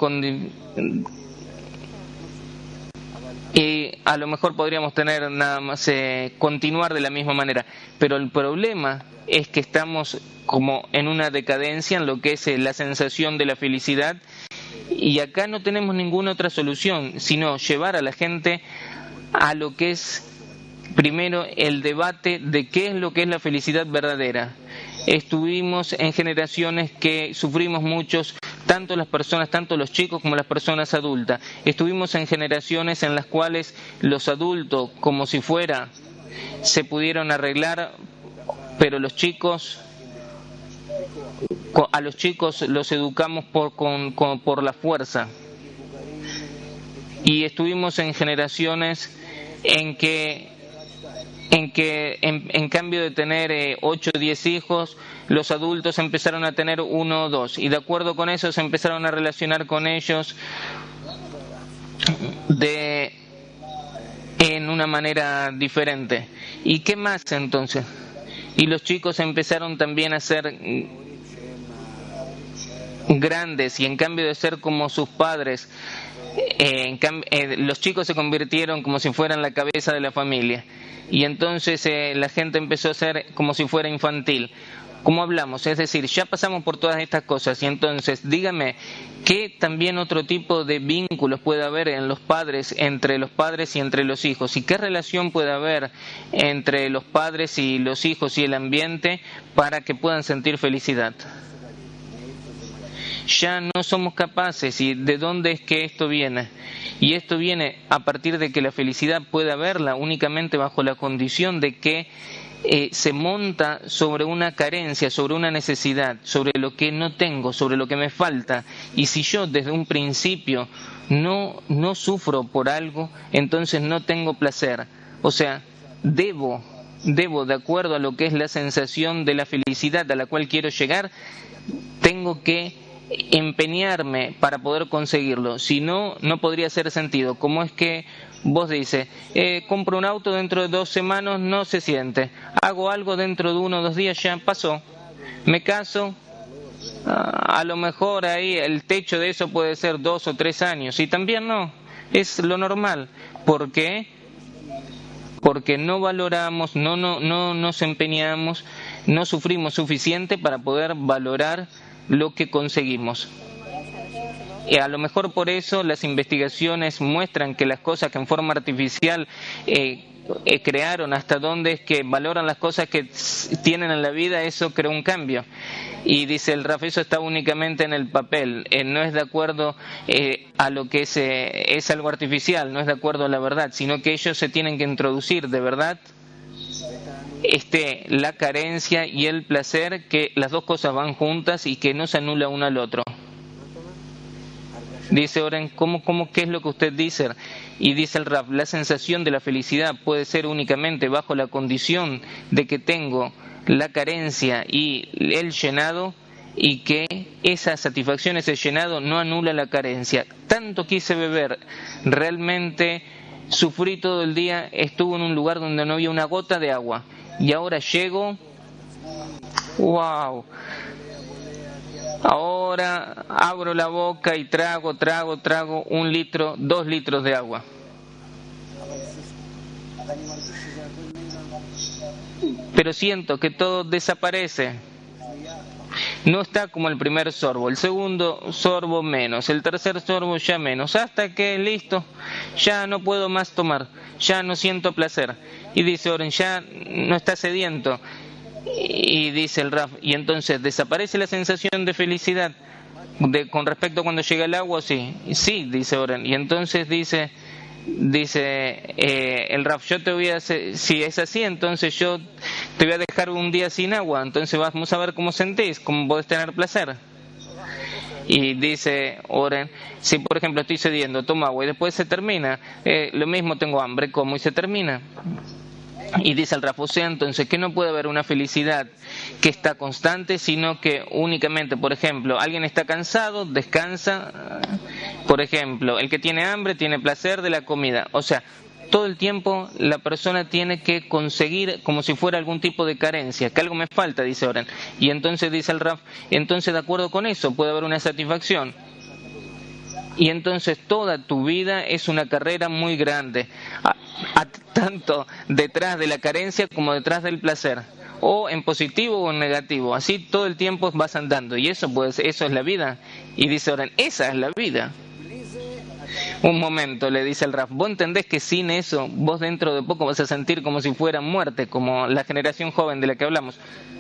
a lo mejor podríamos tener nada más continuar de la misma manera, pero el problema es que estamos como en una decadencia en lo que es la sensación de la felicidad, y acá no tenemos ninguna otra solución sino llevar a la gente a lo que es primero el debate de qué es lo que es la felicidad verdadera. Estuvimos en generaciones que sufrimos muchos, tanto las personas, tanto los chicos como las personas adultas. Estuvimos en generaciones en las cuales los adultos, como si fuera, se pudieron arreglar, pero a los chicos los educamos por la fuerza. Y estuvimos en generaciones en cambio de tener 8 o 10 hijos, los adultos empezaron a tener 1 o 2, y de acuerdo con eso se empezaron a relacionar con ellos en una manera diferente. ¿Y qué más entonces? Y los chicos empezaron también a ser grandes, y en cambio de ser como sus padres, los chicos se convirtieron como si fueran la cabeza de la familia, y entonces la gente empezó a ser como si fuera infantil. Como hablamos, es decir, ya pasamos por todas estas cosas, y entonces dígame, ¿qué también otro tipo de vínculos puede haber en los padres, entre los padres y entre los hijos? ¿Y qué relación puede haber entre los padres y los hijos y el ambiente para que puedan sentir felicidad? Ya no somos capaces. ¿Y de dónde es que esto viene? Y esto viene a partir de que la felicidad puede haberla únicamente bajo la condición de que se monta sobre una carencia, sobre una necesidad, sobre lo que no tengo, sobre lo que me falta. Y si yo desde un principio no sufro por algo, entonces no tengo placer. O sea, debo, de acuerdo a lo que es la sensación de la felicidad a la cual quiero llegar, tengo que empeñarme para poder conseguirlo. Si no, no podría hacer sentido. Como es que vos dices, compro un auto, dentro de 2 semanas no se siente, hago algo, dentro de 1 o 2 días ya pasó, me caso, a lo mejor ahí el techo de eso puede ser 2 o 3 años, y también no, es lo normal. ¿Por qué? Porque no valoramos, no nos empeñamos, no sufrimos suficiente para poder valorar lo que conseguimos. Y a lo mejor por eso las investigaciones muestran que las cosas que en forma artificial crearon, hasta donde es que valoran las cosas que tienen en la vida, eso creó un cambio. Y dice el Raf, eso está únicamente en el papel, no es de acuerdo a lo que es algo artificial, no es de acuerdo a la verdad, sino que ellos se tienen que introducir de verdad la carencia y el placer, que las dos cosas van juntas y que no se anula uno al otro. Dice Oren, ¿qué es lo que usted dice? Y dice el Raf, la sensación de la felicidad puede ser únicamente bajo la condición de que tengo la carencia y el llenado, y que esa satisfacción, ese llenado, no anula la carencia. Tanto quise beber, realmente sufrí todo el día, estuve en un lugar donde no había una gota de agua, y ahora llego, wow, ahora abro la boca y trago 1 litro, 2 litros de agua. Pero siento que todo desaparece. No está como el primer sorbo, el segundo sorbo menos, el tercer sorbo ya menos, hasta que listo, ya no puedo más tomar, ya no siento placer. Y dice Oren, ya no está sediento. Y dice el Raf, y entonces desaparece la sensación de felicidad. con respecto a cuando llega el agua, sí, sí, dice Oren. Y entonces dice el Raf, yo te voy a hacer, si es así, entonces yo te voy a dejar un día sin agua, entonces vamos a ver cómo sentís, cómo podés tener placer. Y dice Oren, si por ejemplo estoy cediendo, tomo agua y después se termina, lo mismo, tengo hambre, como y se termina. Y dice el Raf, o sea, entonces que no puede haber una felicidad que está constante, sino que únicamente, por ejemplo, alguien está cansado, descansa, por ejemplo, el que tiene hambre tiene placer de la comida, o sea, todo el tiempo la persona tiene que conseguir como si fuera algún tipo de carencia, que algo me falta, dice Oren. Y entonces dice el Raf, entonces de acuerdo con eso puede haber una satisfacción. Y entonces toda tu vida es una carrera muy grande, tanto detrás de la carencia como detrás del placer, o en positivo o en negativo, así todo el tiempo vas andando, y eso pues, eso es la vida. Y dice Oren, esa es la vida. Un momento, le dice el Raf, vos entendés que sin eso vos dentro de poco vas a sentir como si fuera muerte, como la generación joven de la que hablamos,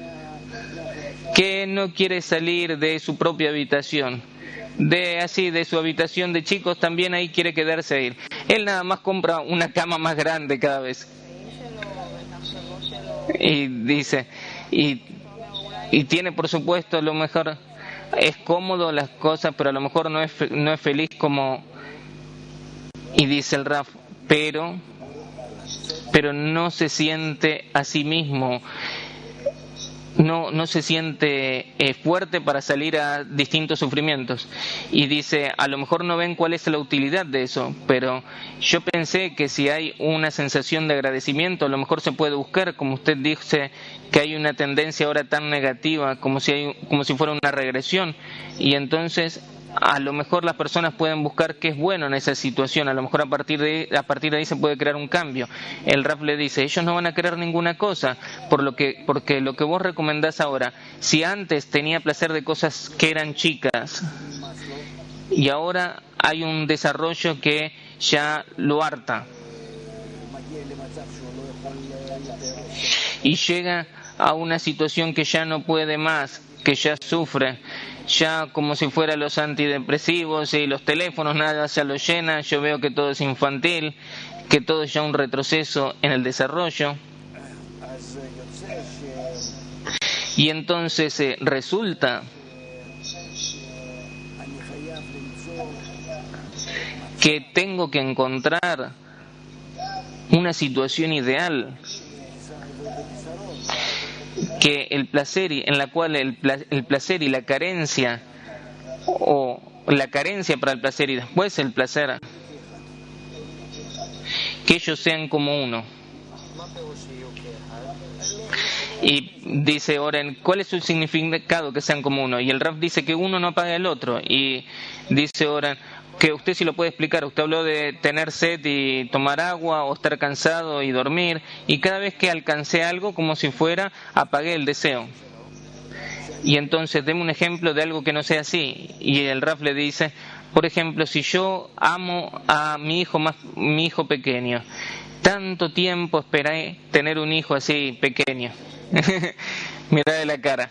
que no quiere salir de su propia habitación, de su habitación de chicos, también ahí quiere quedarse ahí. Él nada más compra una cama más grande cada vez. Y dice, y tiene por supuesto, a lo mejor es cómodo las cosas, pero a lo mejor no es feliz como... Y dice el Raf, pero no se siente a sí mismo, no se siente fuerte para salir a distintos sufrimientos. Y dice, a lo mejor no ven cuál es la utilidad de eso, pero yo pensé que si hay una sensación de agradecimiento, a lo mejor se puede buscar, como usted dice, que hay una tendencia ahora tan negativa, como si fuera una regresión, y entonces a lo mejor las personas pueden buscar qué es bueno en esa situación, a lo mejor a partir de ahí se puede crear un cambio. El Raf le dice, ellos no van a querer ninguna cosa, porque lo que vos recomendás ahora, si antes tenía placer de cosas que eran chicas, y ahora hay un desarrollo que ya lo harta, y llega a una situación que ya no puede más, que ya sufre, ya como si fuera los antidepresivos y los teléfonos, nada ya lo llena, yo veo que todo es infantil, que todo es ya un retroceso en el desarrollo. Y entonces resulta que tengo que encontrar una situación ideal, que el placer, en la cual el placer y la carencia, o la carencia para el placer y después el placer, que ellos sean como uno. Y dice Oren, ¿cuál es su significado que sean como uno? Y el Raf dice que uno no apaga el otro. Y dice Oren, que usted sí lo puede explicar, usted habló de tener sed y tomar agua, o estar cansado y dormir, y cada vez que alcancé algo, como si fuera, apagué el deseo. Y entonces deme un ejemplo de algo que no sea así. Y el Raf le dice, por ejemplo, si yo amo a mi hijo pequeño, tanto tiempo esperé tener un hijo así pequeño, mirá de la cara,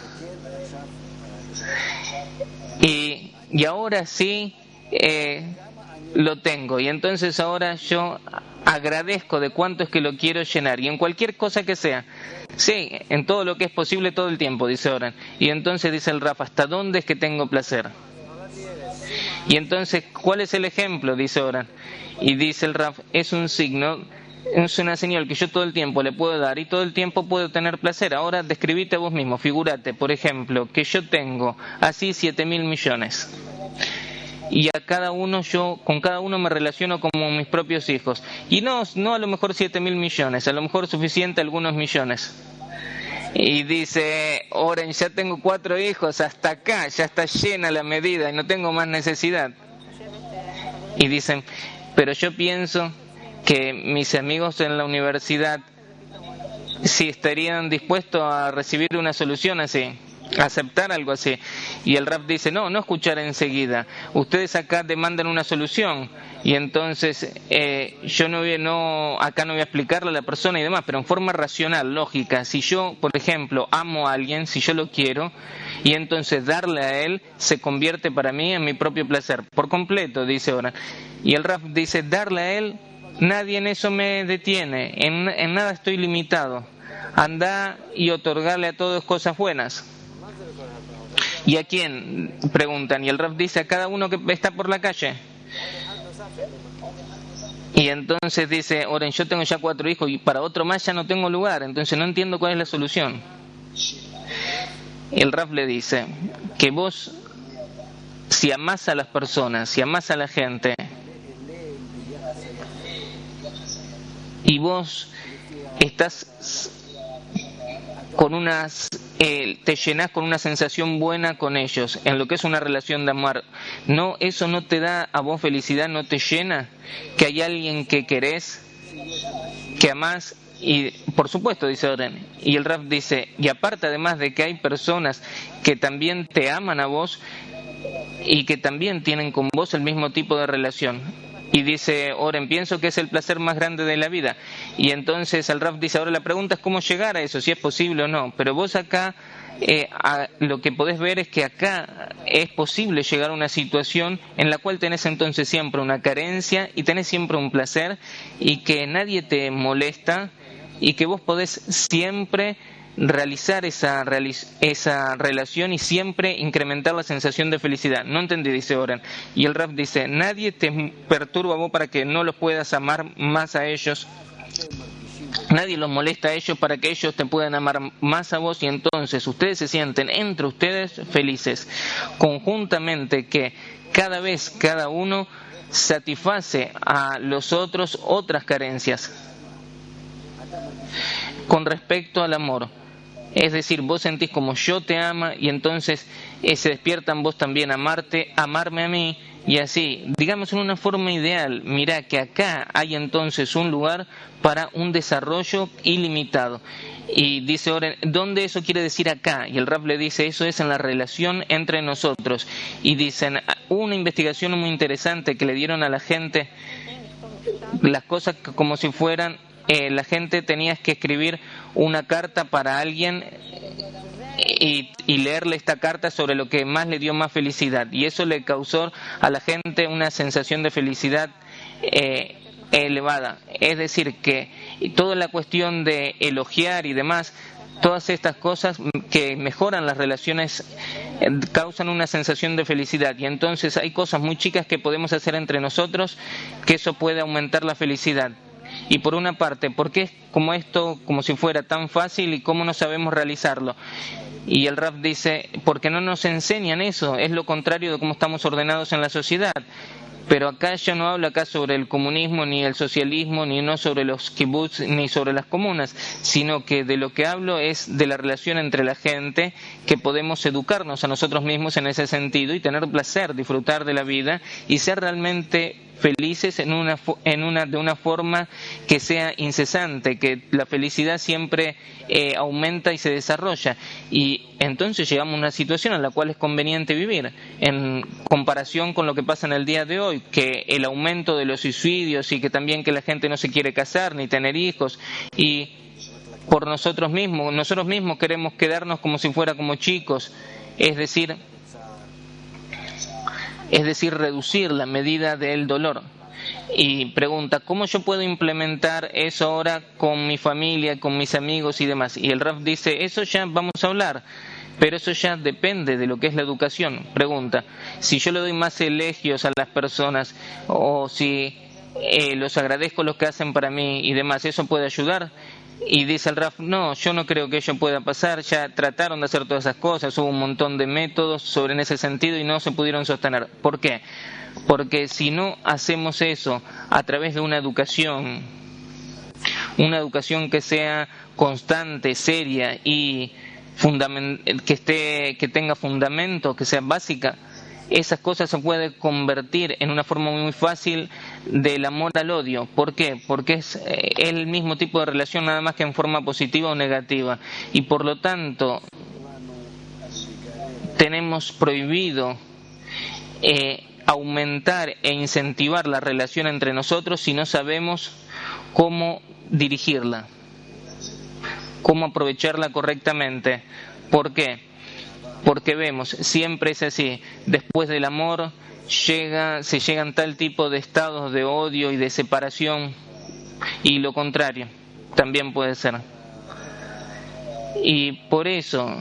y ahora sí lo tengo, y entonces ahora yo agradezco de cuánto es que lo quiero llenar, y en cualquier cosa que sea, sí, en todo lo que es posible todo el tiempo, dice Oren. Y entonces dice el Raf, ¿hasta dónde es que tengo placer? Y entonces, ¿cuál es el ejemplo? Dice Oren. Y dice el Raf, es un signo, es una señal que yo todo el tiempo le puedo dar, y todo el tiempo puedo tener placer. Ahora describite vos mismo, figúrate, por ejemplo, que yo tengo así 7.000 millones. Y con cada uno me relaciono como mis propios hijos. Y no a lo mejor 7.000 millones, a lo mejor suficiente algunos millones. Y dice Oren, ya tengo 4 hijos, hasta acá, ya está llena la medida y no tengo más necesidad. Y dicen, pero yo pienso que mis amigos en la universidad, si estarían dispuestos a recibir una solución así, aceptar algo así. Y el Raf dice, no escuchar enseguida, ustedes acá demandan una solución, Y entonces yo acá no voy a explicarle a la persona y demás, pero en forma racional, lógica. Si yo, por ejemplo, amo a alguien, si yo lo quiero, y entonces darle a él se convierte para mí en mi propio placer, por completo, dice ahora. Y el Raf dice, darle a él, nadie en eso me detiene, en nada estoy limitado. Anda y otorgarle a todos cosas buenas. ¿Y a quién? Preguntan. Y el Raf dice, a cada uno que está por la calle. Y entonces dice, Oren, yo tengo ya 4 hijos y para otro más ya no tengo lugar, entonces no entiendo cuál es la solución. El Raf le dice que vos, si amás a las personas, si amás a la gente, y vos estás con te llenás con una sensación buena con ellos, en lo que es una relación de amar, no, eso no te da a vos felicidad, no te llena, que hay alguien que querés, que amás. Y por supuesto, dice Oren, y el Raf dice, y aparte además de que hay personas que también te aman a vos y que también tienen con vos el mismo tipo de relación. Y dice Oren, pienso que es el placer más grande de la vida. Y entonces el Raf dice, ahora la pregunta es cómo llegar a eso, si es posible o no. Pero vos acá, lo que podés ver es que acá es posible llegar a una situación en la cual tenés entonces siempre una carencia y tenés siempre un placer y que nadie te molesta y que vos podés siempre realizar esa relación y siempre incrementar la sensación de felicidad. No entendí, dice Oren. Y el Raf dice, nadie te perturba a vos para que no los puedas amar más a ellos. Nadie los molesta a ellos para que ellos te puedan amar más a vos y entonces ustedes se sienten entre ustedes felices conjuntamente, que cada vez cada uno satisface a los otros otras carencias con respecto al amor. Es decir, vos sentís como yo te ama y entonces se despiertan vos también amarme a mí y así, digamos en una forma ideal. Mirá que acá hay entonces un lugar para un desarrollo ilimitado. Y dice Oren, ¿dónde eso quiere decir acá? Y el Raf le dice, eso es en la relación entre nosotros. Y dicen, una investigación muy interesante que le dieron a la gente, las cosas como si fueran, la gente tenía que escribir una carta para alguien y leerle esta carta sobre lo que más le dio más felicidad, y eso le causó a la gente una sensación de felicidad elevada. Es decir, que toda la cuestión de elogiar y demás, todas estas cosas que mejoran las relaciones causan una sensación de felicidad, y entonces hay cosas muy chicas que podemos hacer entre nosotros que eso puede aumentar la felicidad. Y por una parte, ¿por qué es como esto, como si fuera tan fácil y cómo no sabemos realizarlo? Y el Raf dice, porque no nos enseñan eso, es lo contrario de cómo estamos ordenados en la sociedad. Pero acá yo no hablo acá sobre el comunismo, ni el socialismo, ni no sobre los kibbutz, ni sobre las comunas, sino que de lo que hablo es de la relación entre la gente, que podemos educarnos a nosotros mismos en ese sentido y tener placer, disfrutar de la vida y ser realmente felices de una forma que sea incesante, que la felicidad siempre aumenta y se desarrolla, y entonces llegamos a una situación en la cual es conveniente vivir, en comparación con lo que pasa en el día de hoy, que el aumento de los suicidios y que también que la gente no se quiere casar ni tener hijos, y por nosotros mismos queremos quedarnos como si fuera como chicos, es decir, reducir la medida del dolor. Y pregunta, ¿cómo yo puedo implementar eso ahora con mi familia, con mis amigos y demás? Y el Raf dice, eso ya vamos a hablar, pero eso ya depende de lo que es la educación. Pregunta, si yo le doy más elogios a las personas o si los agradezco los que hacen para mí y demás, ¿eso puede ayudar? Y dice el Raf, no, yo no creo que ello pueda pasar, ya trataron de hacer todas esas cosas, hubo un montón de métodos en ese sentido y no se pudieron sostener. ¿Por qué? Porque si no hacemos eso a través de una educación que sea constante, seria y que tenga fundamento, que sea básica, esas cosas se pueden convertir en una forma muy fácil del amor al odio. ¿Por qué? Porque es el mismo tipo de relación, nada más que en forma positiva o negativa, y por lo tanto tenemos prohibido aumentar e incentivar la relación entre nosotros si no sabemos cómo dirigirla, cómo aprovecharla correctamente. ¿Por qué? Porque vemos, siempre es así, después del amor se llegan tal tipo de estados de odio y de separación, y lo contrario también puede ser. Y por eso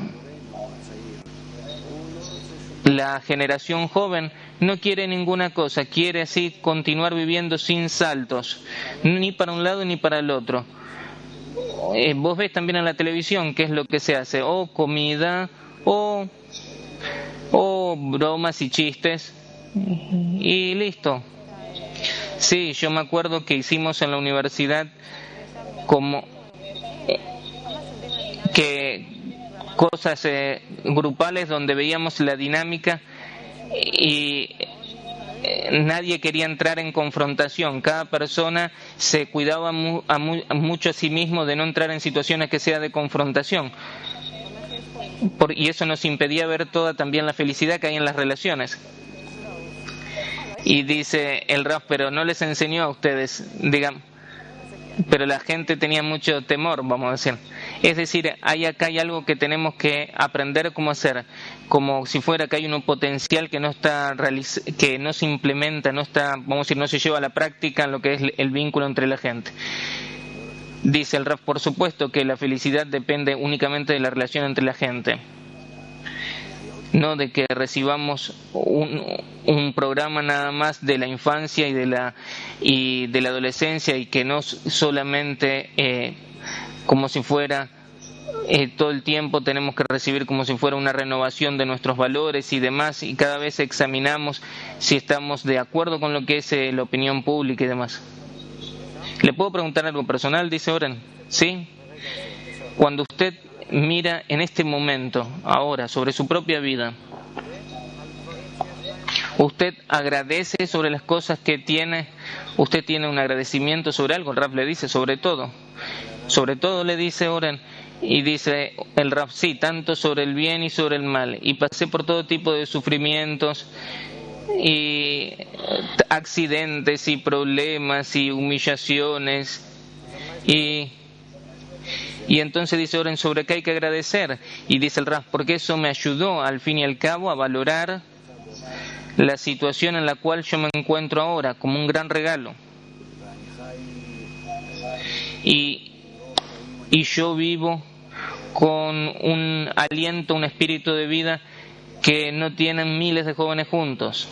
la generación joven no quiere ninguna cosa, quiere así continuar viviendo sin saltos, ni para un lado ni para el otro. Vos ves también en la televisión qué es lo que se hace, o comida, o bromas y chistes, y listo. Sí, yo me acuerdo que hicimos en la universidad como que cosas grupales donde veíamos la dinámica y nadie quería entrar en confrontación. Cada persona se cuidaba mucho a sí mismo de no entrar en situaciones que sea de confrontación. Y eso nos impedía ver toda también la felicidad que hay en las relaciones. Y dice el Raf, pero no les enseñó a ustedes, digamos, pero la gente tenía mucho temor, vamos a decir. Es decir, acá hay algo que tenemos que aprender cómo hacer, como si fuera que hay un potencial que no está que no se implementa, no está, vamos a decir, no se lleva a la práctica en lo que es el vínculo entre la gente. Dice el Raf, por supuesto que la felicidad depende únicamente de la relación entre la gente, no de que recibamos un programa nada más de la infancia y de la adolescencia, y que no solamente como si fuera todo el tiempo tenemos que recibir como si fuera una renovación de nuestros valores y demás, y cada vez examinamos si estamos de acuerdo con lo que es la opinión pública y demás. ¿Le puedo preguntar algo personal? Dice Oren. ¿Sí? Cuando usted mira en este momento, ahora, sobre su propia vida, ¿usted agradece sobre las cosas que tiene? ¿Usted tiene un agradecimiento sobre algo? El Raf le dice, sobre todo le dice Oren, y dice el Raf, sí, tanto sobre el bien y sobre el mal, y pasé por todo tipo de sufrimientos y accidentes y problemas y humillaciones, y entonces dice Oren, sobre qué hay que agradecer, y dice el Raf, porque eso me ayudó al fin y al cabo a valorar la situación en la cual yo me encuentro ahora como un gran regalo, y yo vivo con un aliento, un espíritu de vida que no tienen miles de jóvenes juntos.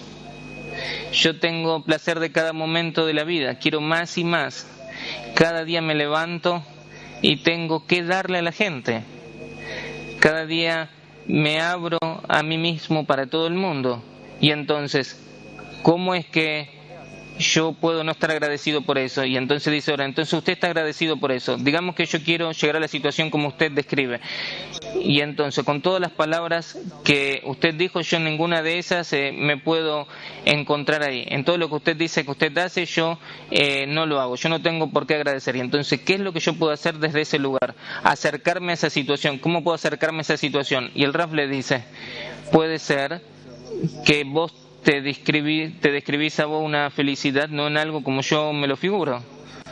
Yo tengo placer de cada momento de la vida, quiero más y más. Cada día me levanto y tengo que darle a la gente. Cada día me abro a mí mismo para todo el mundo. Y entonces, ¿cómo es que yo puedo no estar agradecido por eso? Y entonces dice ahora, entonces usted está agradecido por eso. Digamos que yo quiero llegar a la situación como usted describe. Y entonces, con todas las palabras que usted dijo, yo en ninguna de esas me puedo encontrar ahí. En todo lo que usted dice que usted hace, yo no lo hago. Yo no tengo por qué agradecer. Y entonces, ¿qué es lo que yo puedo hacer desde ese lugar? Acercarme a esa situación. ¿Cómo puedo acercarme a esa situación? Y el Raf le dice, puede ser que vos te describís a vos una felicidad no en algo como yo me lo figuro.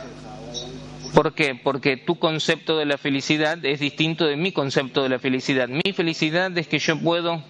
¿Por qué? Porque tu concepto de la felicidad es distinto de mi concepto de la felicidad. Mi felicidad es que yo puedo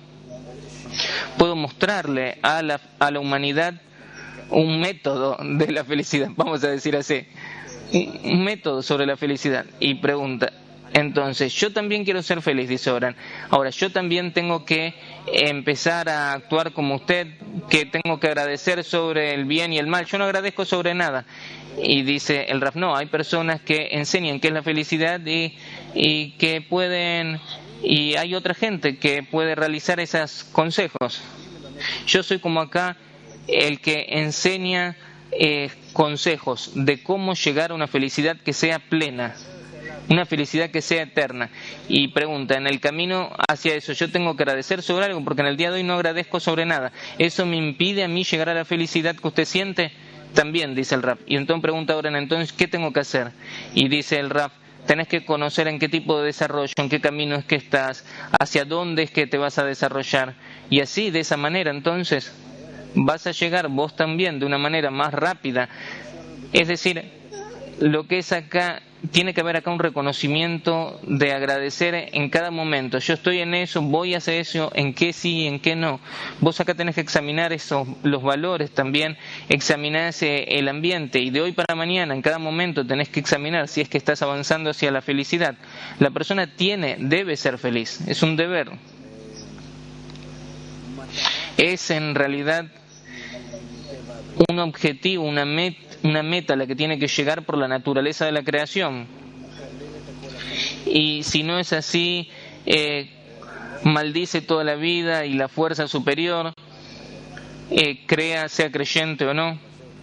mostrarle a la humanidad un método de la felicidad, vamos a decir así, un método sobre la felicidad. Y pregunta, entonces, yo también quiero ser feliz, dice Oran. Ahora, yo también tengo que empezar a actuar como usted, que tengo que agradecer sobre el bien y el mal. Yo no agradezco sobre nada. Y dice el Raf, no, hay personas que enseñan qué es la felicidad y que pueden, y hay otra gente que puede realizar esos consejos. Yo soy como acá el que enseña consejos de cómo llegar a una felicidad que sea plena, una felicidad que sea eterna. Y pregunta, en el camino hacia eso, ¿yo tengo que agradecer sobre algo? Porque en el día de hoy no agradezco sobre nada. ¿Eso me impide a mí llegar a la felicidad que usted siente? También, dice el Raf. Y entonces pregunta ahora, entonces, ¿qué tengo que hacer? Y dice el Raf, tenés que conocer en qué tipo de desarrollo, en qué camino es que estás, hacia dónde es que te vas a desarrollar. Y así, de esa manera, entonces, vas a llegar vos también de una manera más rápida. Es decir, lo que es acá, tiene que haber acá un reconocimiento de agradecer en cada momento. Yo estoy en eso, voy a hacer eso, en qué sí, en qué no. Vos acá tenés que examinar los valores también, examinar el ambiente, y de hoy para mañana, en cada momento tenés que examinar si es que estás avanzando hacia la felicidad. La persona debe ser feliz, es un deber. Es en realidad un objetivo, una meta a la que tiene que llegar por la naturaleza de la creación. Y si no es así, maldice toda la vida y la fuerza superior, sea creyente o no.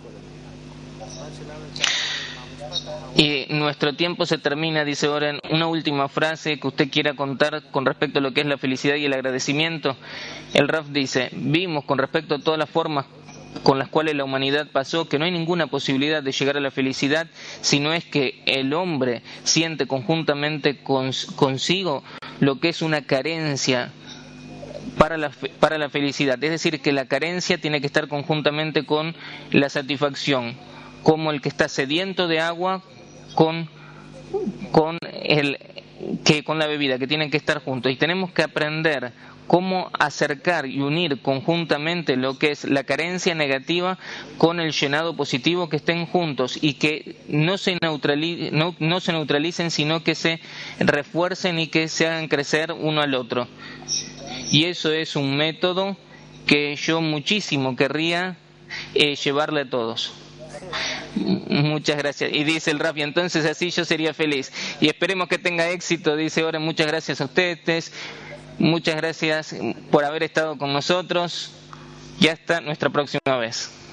Y nuestro tiempo se termina, dice Oren. Una última frase que usted quiera contar con respecto a lo que es la felicidad y el agradecimiento. El Raf dice: vimos con respecto a todas las formas con las cuales la humanidad pasó, que no hay ninguna posibilidad de llegar a la felicidad si no es que el hombre siente conjuntamente consigo lo que es una carencia para la felicidad. Es decir, que la carencia tiene que estar conjuntamente con la satisfacción, como el que está sediento de agua con la bebida, que tienen que estar juntos. Y tenemos que aprender cómo acercar y unir conjuntamente lo que es la carencia negativa con el llenado positivo, que estén juntos y que no se neutralicen, sino que se refuercen y que se hagan crecer uno al otro. Y eso es un método que yo muchísimo querría llevarle a todos. Muchas gracias. Y dice el Rafi: entonces así yo sería feliz. Y esperemos que tenga éxito, dice ahora. Muchas gracias a ustedes. Muchas gracias por haber estado con nosotros. Y hasta nuestra próxima vez.